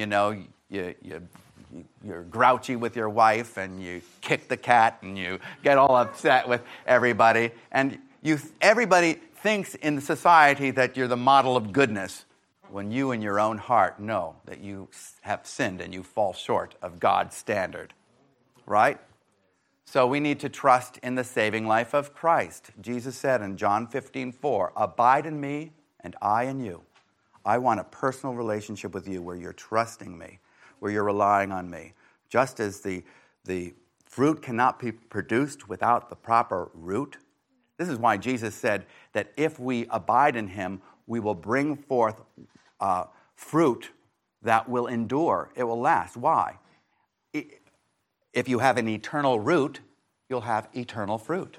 you're grouchy with your wife, and you kick the cat, and you get all upset with everybody. And everybody thinks in the society that you're the model of goodness, when you in your own heart know that you have sinned and you fall short of God's standard. Right? So we need to trust in the saving life of Christ. Jesus said in John 15:4, "Abide in me and I in you." I want a personal relationship with you where you're trusting me, where you're relying on me. Just as the fruit cannot be produced without the proper root. This is why Jesus said that if we abide in him, we will bring forth fruit that will endure. It will last. Why? If you have an eternal root, you'll have eternal fruit.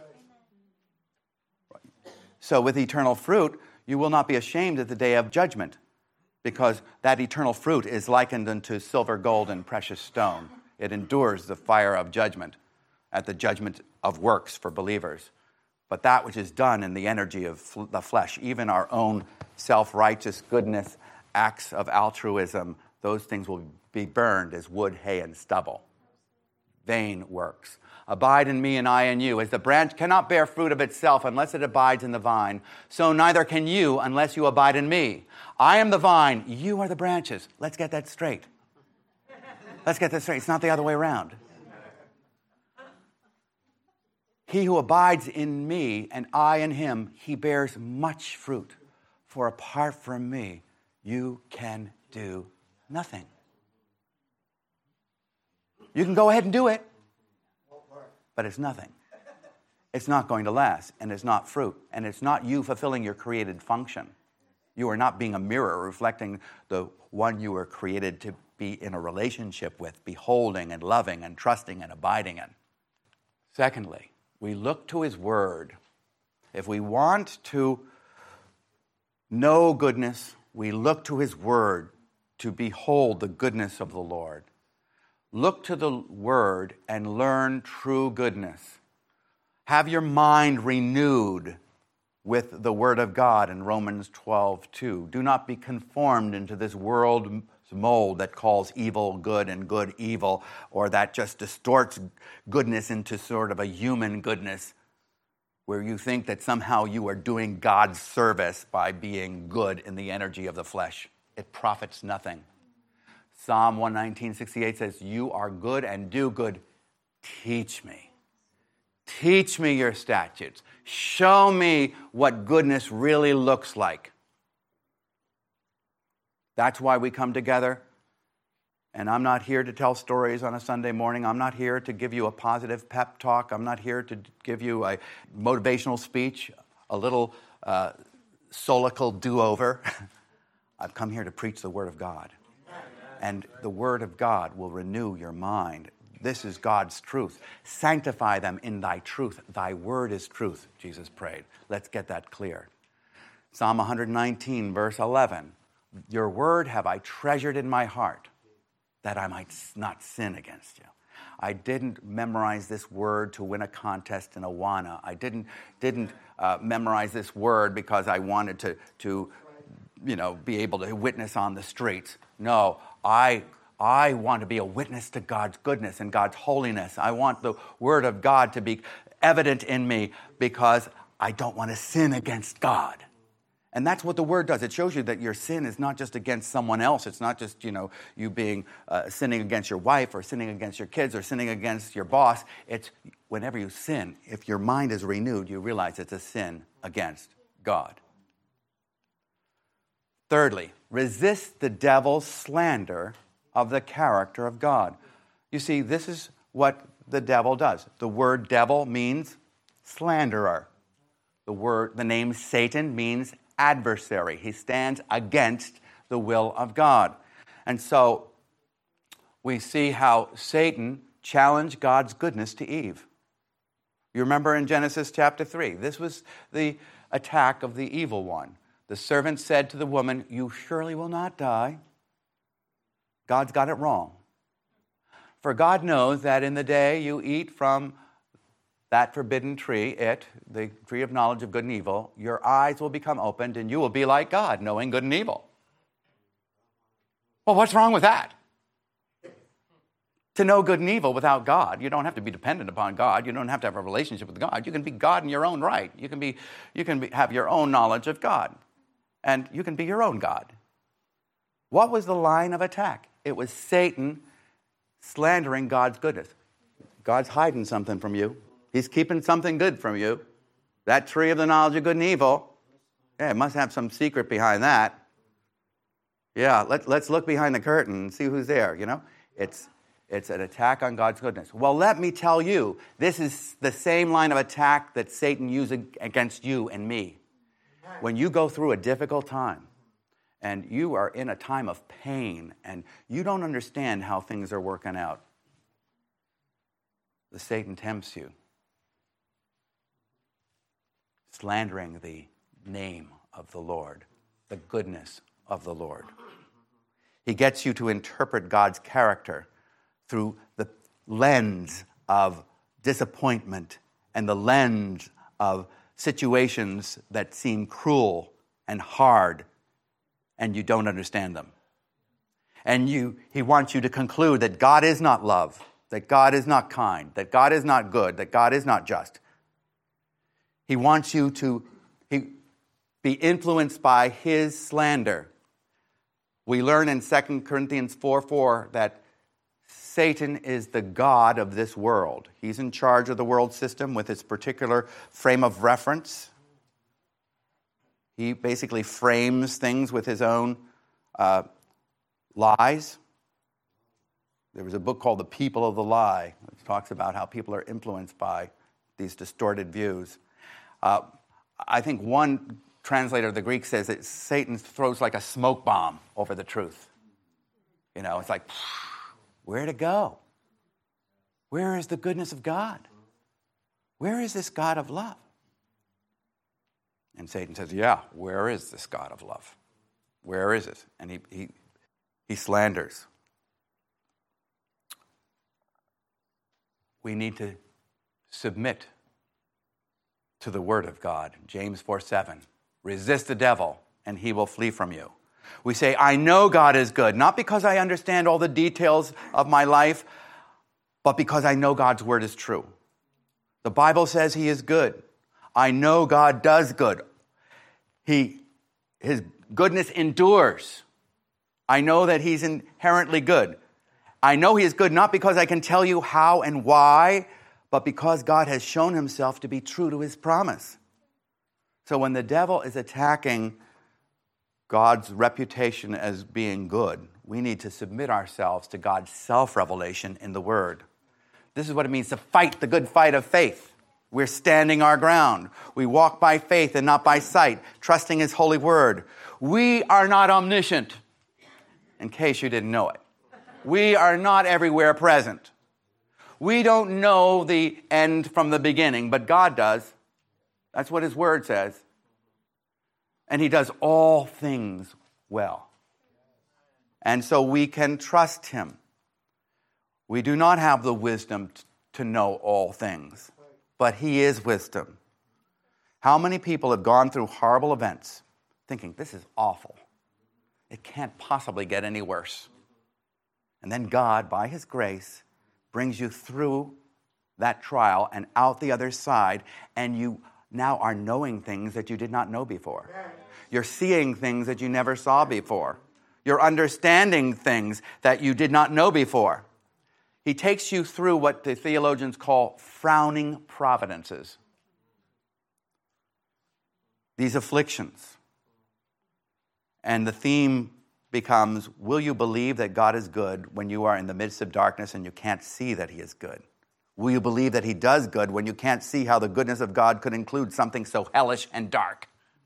So with eternal fruit, you will not be ashamed at the day of judgment, because that eternal fruit is likened unto silver, gold, and precious stone. It endures the fire of judgment at the judgment of works for believers. But that which is done in the energy of the flesh, even our own self-righteous goodness, acts of altruism, those things will be burned as wood, hay, and stubble. Vain works. Abide in me and I in you. As the branch cannot bear fruit of itself unless it abides in the vine, so neither can you unless you abide in me. I am the vine, you are the branches. Let's get that straight. It's not the other way around. He who abides in me and I in him, he bears much fruit. For apart from me, you can do nothing. You can go ahead and do it, but it's nothing. It's not going to last, and it's not fruit, and it's not you fulfilling your created function. You are not being a mirror reflecting the one you were created to be in a relationship with, beholding and loving and trusting and abiding in. Secondly, we look to his word. If we want to know goodness, we look to his word to behold the goodness of the Lord. Look to the word and learn true goodness. Have your mind renewed with the word of God in Romans 12:2. Do not be conformed into this world's mold that calls evil good and good evil, or that just distorts goodness into sort of a human goodness, where you think that somehow you are doing God's service by being good in the energy of the flesh. It profits nothing. Psalm 119:68 says, "You are good and do good. Teach me. Teach me your statutes. Show me what goodness really looks like." That's why we come together. And I'm not here to tell stories on a Sunday morning. I'm not here to give you a positive pep talk. I'm not here to give you a motivational speech, a little solical do-over. I've come here to preach the Word of God. And the Word of God will renew your mind. This is God's truth. Sanctify them in thy truth. Thy word is truth, Jesus prayed. Let's get that clear. Psalm 119, verse 11. Your word have I treasured in my heart, that I might not sin against you. I didn't memorize this word to win a contest in Awana. I didn't memorize this word because I wanted to be able to witness on the streets. No, I want to be a witness to God's goodness and God's holiness. I want the word of God to be evident in me because I don't want to sin against God. And that's what the word does. It shows you that your sin is not just against someone else. It's not just, you being sinning against your wife or sinning against your kids or sinning against your boss. It's whenever you sin, if your mind is renewed, you realize it's a sin against God. Thirdly, resist the devil's slander of the character of God. You see, this is what the devil does. The word devil means slanderer. The name Satan means adversary. He stands against the will of God. And so we see how Satan challenged God's goodness to Eve. You remember in Genesis chapter 3, this was the attack of the evil one. The servant said to the woman, "You surely will not die." God's got it wrong. For God knows that in the day you eat from that forbidden tree, the tree of knowledge of good and evil, your eyes will become opened and you will be like God, knowing good and evil. Well, what's wrong with that? To know good and evil without God, you don't have to be dependent upon God. You don't have to have a relationship with God. You can be God in your own right. You can have your own knowledge of God. And you can be your own God. What was the line of attack? It was Satan slandering God's goodness. God's hiding something from you. He's keeping something good from you. That tree of the knowledge of good and evil, it must have some secret behind that. Yeah, let's look behind the curtain and see who's there, It's an attack on God's goodness. Well, let me tell you, this is the same line of attack that Satan used against you and me. When you go through a difficult time, and you are in a time of pain, and you don't understand how things are working out, the Satan tempts you, slandering the name of the Lord, the goodness of the Lord. He gets you to interpret God's character through the lens of disappointment and the lens of situations that seem cruel and hard, and you don't understand them. And he wants you to conclude that God is not love, that God is not kind, that God is not good, that God is not just. He wants you to be influenced by his slander. We learn in 2 Corinthians 4:4 that Satan is the god of this world. He's in charge of the world system with its particular frame of reference. He basically frames things with his own lies. There was a book called The People of the Lie, which talks about how people are influenced by these distorted views. I think one translator of the Greek says that Satan throws like a smoke bomb over the truth. It's like, where to go? Where is the goodness of God? Where is this God of love? And Satan says, yeah, where is this God of love? Where is it? And he slanders. We need to submit to the word of God. James 4:7. Resist the devil, and he will flee from you. We say, I know God is good, not because I understand all the details of my life, but because I know God's word is true. The Bible says he is good. I know God does good. His goodness endures. I know that he's inherently good. I know he is good not because I can tell you how and why, but because God has shown himself to be true to his promise. So when the devil is attacking God's reputation as being good, we need to submit ourselves to God's self-revelation in the Word. This is what it means to fight the good fight of faith. We're standing our ground. We walk by faith and not by sight, trusting his holy word. We are not omniscient, in case you didn't know it. We are not everywhere present. We don't know the end from the beginning, but God does. That's what his word says. And he does all things well. And so we can trust him. We do not have the wisdom to know all things, but he is wisdom. How many people have gone through horrible events thinking, this is awful. It can't possibly get any worse. And then God, by his grace, brings you through that trial and out the other side, and you now are knowing things that you did not know before. You're seeing things that you never saw before. You're understanding things that you did not know before. He takes you through what the theologians call frowning providences. These afflictions. And the theme becomes, will you believe that God is good when you are in the midst of darkness and you can't see that he is good? Will you believe that he does good when you can't see how the goodness of God could include something so hellish and dark?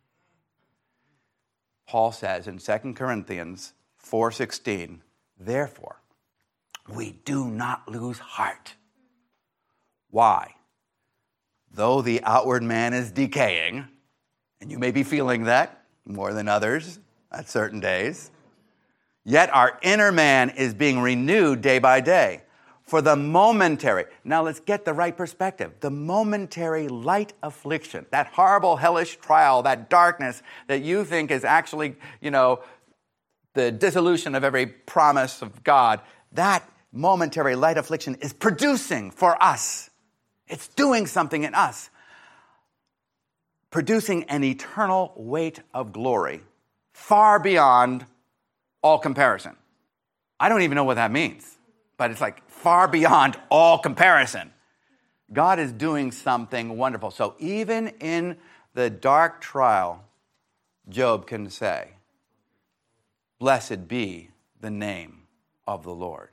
Paul says in 2 Corinthians 4:16, therefore, we do not lose heart. Why? Though the outward man is decaying, and you may be feeling that more than others at certain days, yet our inner man is being renewed day by day. For the momentary, now let's get the right perspective, the momentary light affliction, that horrible hellish trial, that darkness that you think is actually, the dissolution of every promise of God, that momentary light affliction is producing for us. It's doing something in us. Producing an eternal weight of glory far beyond all comparison. I don't even know what that means, but it's like far beyond all comparison. God is doing something wonderful. So even in the dark trial, Job can say, blessed be the name of the Lord.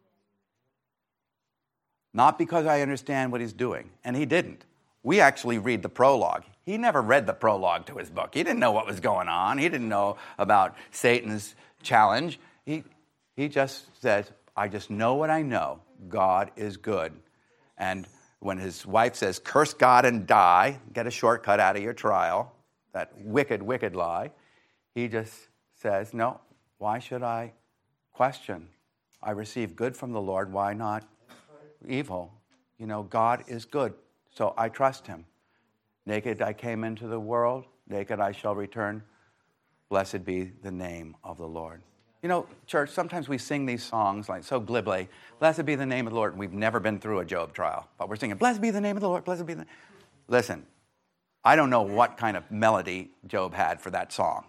Not because I understand what he's doing, and he didn't. We actually read the prologue. He never read the prologue to his book. He didn't know what was going on. He didn't know about Satan's challenge. He just says, I just know what I know. God is good. And when his wife says, curse God and die, get a shortcut out of your trial, that wicked, wicked lie, he just says, no, why should I question? I receive good from the Lord. Why not evil? God is good. So I trust him. Naked I came into the world, naked I shall return. Blessed be the name of the Lord. Church, sometimes we sing these songs like so glibly, blessed be the name of the Lord. And we've never been through a Job trial, but we're singing, blessed be the name of the Lord, blessed be the... Listen, I don't know what kind of melody Job had for that song.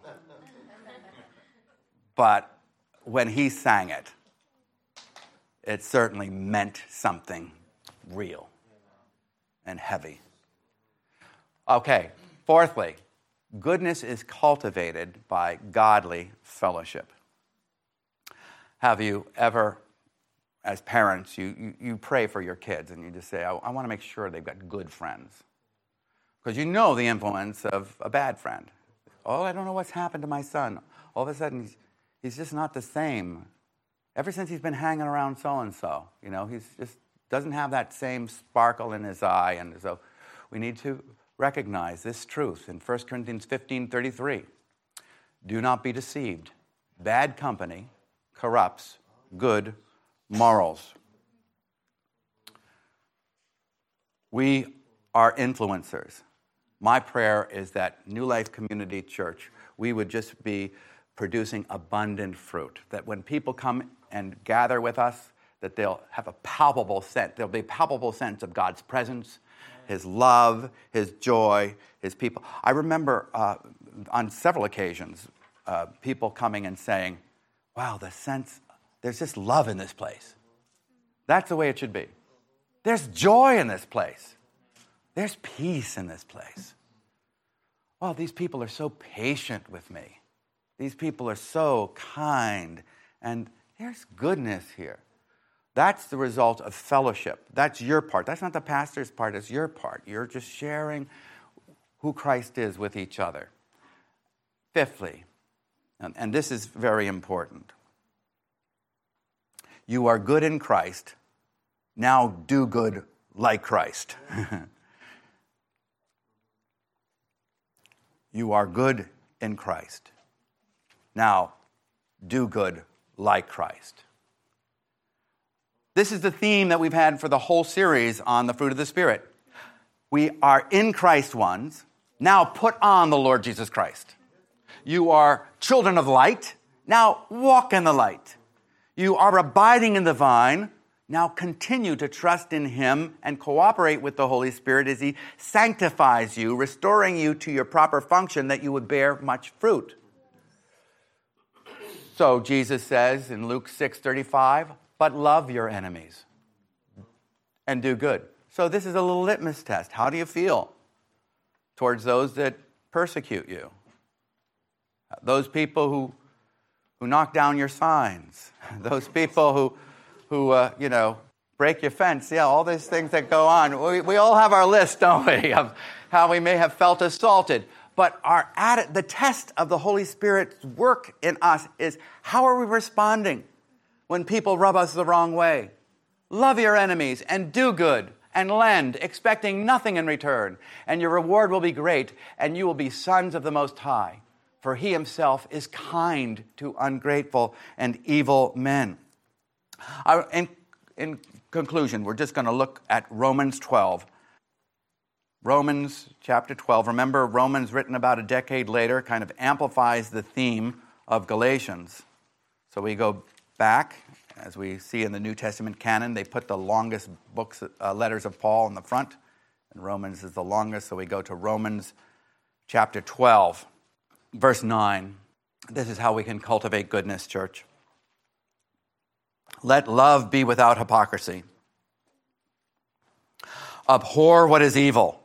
But when he sang it, it certainly meant something real and heavy. Okay, fourthly, goodness is cultivated by godly fellowship. Have you ever, as parents, you pray for your kids and you just say, I want to make sure they've got good friends. Because you know the influence of a bad friend. Oh, I don't know what's happened to my son. All of a sudden, he's just not the same. Ever since he's been hanging around so-and-so, he's just doesn't have that same sparkle in his eye. And so we need to recognize this truth in 1 Corinthians 15:33. Do not be deceived. Bad company corrupts good morals. We are influencers. My prayer is that New Life Community Church, we would just be producing abundant fruit. That when people come and gather with us, that they'll have a palpable sense. There'll be a palpable sense of God's presence, his love, his joy, his people. I remember on several occasions, people coming and saying, wow, there's just love in this place. That's the way it should be. There's joy in this place. There's peace in this place. Oh, these people are so patient with me. These people are so kind. And there's goodness here. That's the result of fellowship. That's your part. That's not the pastor's part. It's your part. You're just sharing who Christ is with each other. Fifthly, and this is very important. You are good in Christ. Now do good like Christ. You are good in Christ. Now do good like Christ. This is the theme that we've had for the whole series on the fruit of the Spirit. We are in Christ ones. Now put on the Lord Jesus Christ. You are children of light. Now walk in the light. You are abiding in the vine. Now continue to trust in him and cooperate with the Holy Spirit as he sanctifies you, restoring you to your proper function that you would bear much fruit. So Jesus says in Luke 6:35, but love your enemies and do good. So this is a little litmus test. How do you feel towards those that persecute you? Those people who knock down your signs. Those people who break your fence. Yeah, all these things that go on. We all have our list, don't we, of how we may have felt assaulted. But the test of the Holy Spirit's work in us is, how are we responding when people rub us the wrong way? Love your enemies and do good and lend, expecting nothing in return. And your reward will be great, and you will be sons of the Most High. For he himself is kind to ungrateful and evil men. In conclusion, we're just going to look at Romans 12. Romans chapter 12. Remember, Romans, written about a decade later, kind of amplifies the theme of Galatians. So we go back, as we see in the New Testament canon, they put the longest letters of Paul in the front, and Romans is the longest, so we go to Romans chapter 12, verse 9. This is how we can cultivate goodness, church. Let love be without hypocrisy. Abhor what is evil.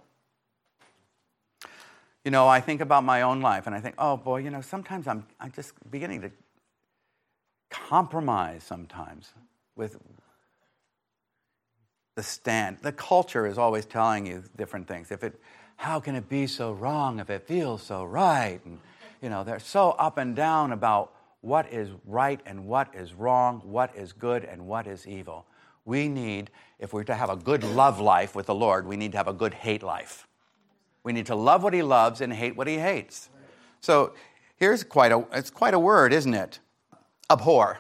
I think about my own life, and I think, oh boy, sometimes I'm just beginning to compromise sometimes with the stand. The culture is always telling you different things. How can it be so wrong if it feels so right? And they're so up and down about what is right and what is wrong, what is good and what is evil. We need, if we're to have a good love life with the Lord, we need to have a good hate life. We need to love what he loves and hate what he hates. So here's it's quite a word, isn't it? Abhor.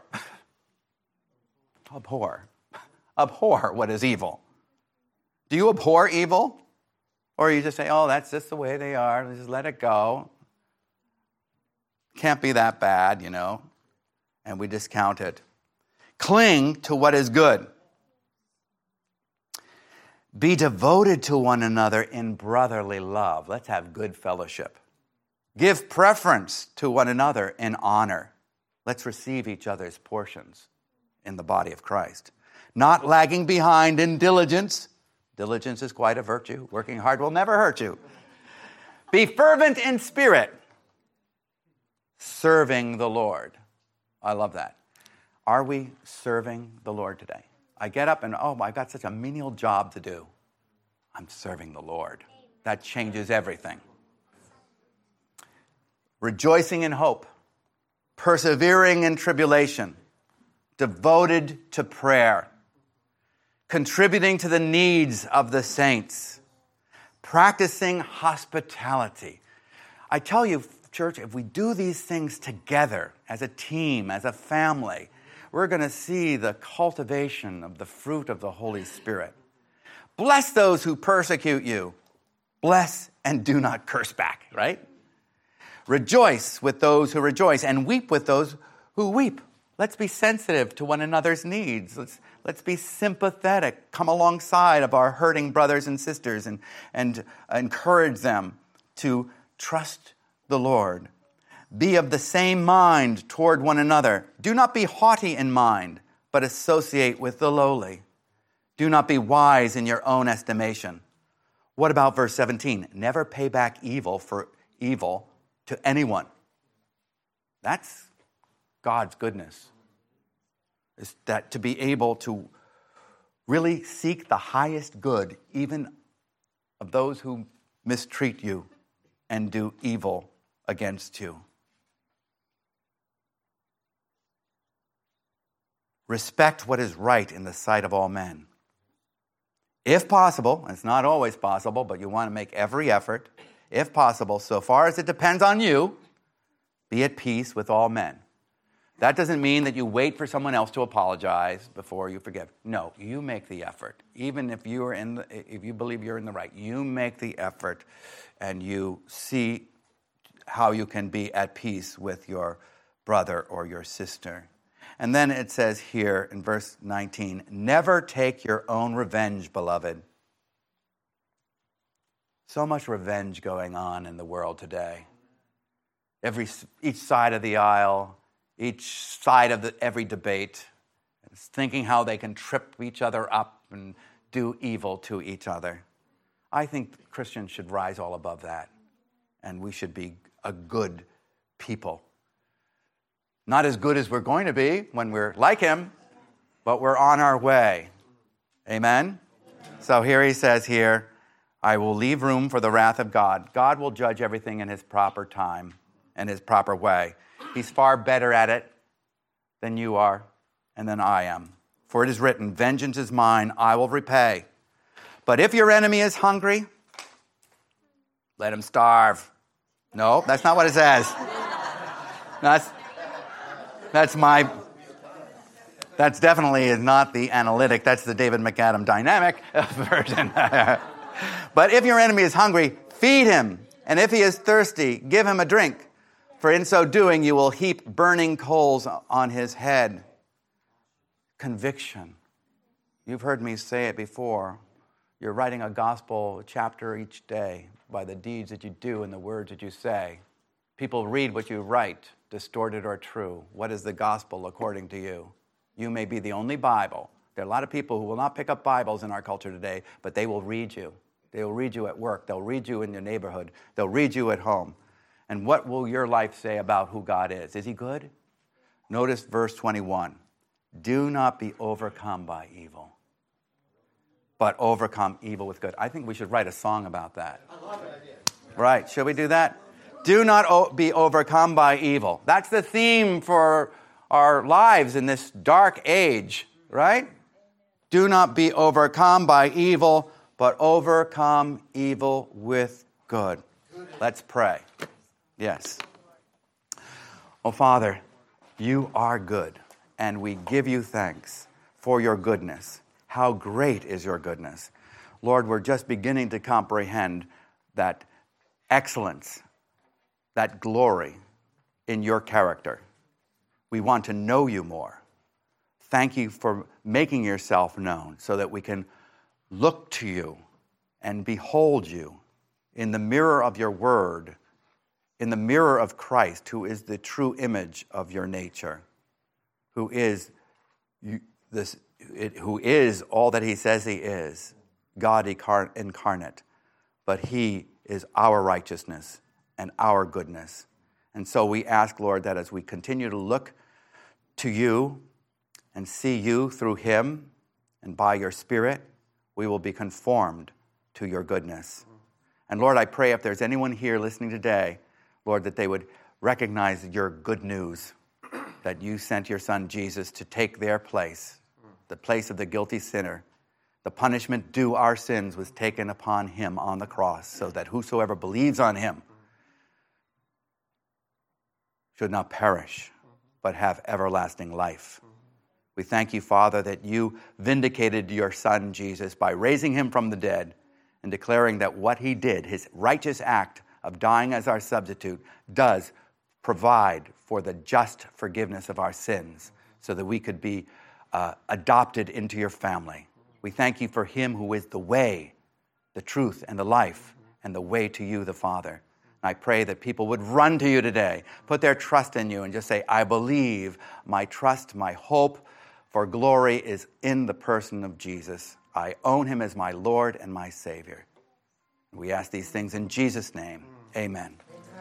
Abhor. Abhor what is evil. Do you abhor evil? Or you just say, oh, that's just the way they are. Let's just let it go. Can't be that bad, and we discount it. Cling to what is good. Be devoted to one another in brotherly love. Let's have good fellowship. Give preference to one another in honor. Let's receive each other's portions in the body of Christ. Not lagging behind in diligence. Diligence is quite a virtue. Working hard will never hurt you. Be fervent in spirit. Serving the Lord. I love that. Are we serving the Lord today? I get up and, I've got such a menial job to do. I'm serving the Lord. That changes everything. Rejoicing in hope. Persevering in tribulation. Devoted to prayer. Contributing to the needs of the saints. Practicing hospitality. I tell you, church, if we do these things together as a team, as a family, we're going to see the cultivation of the fruit of the Holy Spirit. Bless those who persecute you. Bless and do not curse back, right? Rejoice with those who rejoice and weep with those who weep. Let's be sensitive to one another's needs. Let's be sympathetic. Come alongside of our hurting brothers and sisters and encourage them to trust the Lord. Be of the same mind toward one another. Do not be haughty in mind, but associate with the lowly. Do not be wise in your own estimation. What about verse 17? Never pay back evil for evil to anyone. That's God's goodness. Is that to be able to really seek the highest good, even of those who mistreat you and do evil against you. Respect what is right in the sight of all men. If possible, and it's not always possible, but you want to make every effort, if possible, so far as it depends on you, be at peace with all men. That doesn't mean that you wait for someone else to apologize before you forgive. No, you make the effort. Even if if you believe you're in the right, you make the effort and you see how you can be at peace with your brother or your sister. And then it says here in verse 19, never take your own revenge, beloved. So much revenge going on in the world today. Each side of the aisle, each side of every debate, is thinking how they can trip each other up and do evil to each other. I think Christians should rise all above that, and we should be a good people. Not as good as we're going to be when we're like him, but we're on our way. Amen? So here he says here, I will leave room for the wrath of God. God will judge everything in his proper time and his proper way. He's far better at it than you are and than I am. For it is written, vengeance is mine, I will repay. But if your enemy is hungry, let him starve. No, that's not what it says. That's definitely not the analytic. That's the David McAdam dynamic version. But if your enemy is hungry, feed him. And if he is thirsty, give him a drink. For in so doing, you will heap burning coals on his head. Conviction. You've heard me say it before. You're writing a gospel chapter each day by the deeds that you do and the words that you say. People read what you write, distorted or true. What is the gospel according to you? You may be the only Bible. There are a lot of people who will not pick up Bibles in our culture today, but they will read you. They will read you at work. They'll read you in your neighborhood. They'll read you at home. And what will your life say about who God is? Is he good? Notice verse 21. Do not be overcome by evil, but overcome evil with good. I think we should write a song about that. I love it. Right, should we do that? Do not be overcome by evil. That's the theme for our lives in this dark age, right? Do not be overcome by evil, but overcome evil with good. Let's pray. Yes. Oh, Father, you are good, and we give you thanks for your goodness. How great is your goodness. Lord, we're just beginning to comprehend that excellence, that glory in your character. We want to know you more. Thank you for making yourself known so that we can look to you and behold you in the mirror of your word, in the mirror of Christ, who is the true image of your nature, who is all that he says he is, God incarnate, but he is our righteousness and our goodness. And so we ask, Lord, that as we continue to look to you and see you through him and by your Spirit, we will be conformed to your goodness. And Lord, I pray if there's anyone here listening today, Lord, that they would recognize your good news, that you sent your son Jesus to take their place, the place of the guilty sinner. The punishment due our sins was taken upon him on the cross, so that whosoever believes on him should not perish, but have everlasting life. We thank you, Father, that you vindicated your son Jesus by raising him from the dead and declaring that what he did, his righteous act of dying as our substitute, does provide for the just forgiveness of our sins so that we could be adopted into your family. We thank you for him who is the way, the truth, and the life, and the way to you, the Father. And I pray that people would run to you today, put their trust in you, and just say, I believe, my trust, my hope for glory is in the person of Jesus. I own him as my Lord and my Savior. We ask these things in Jesus' name. Amen.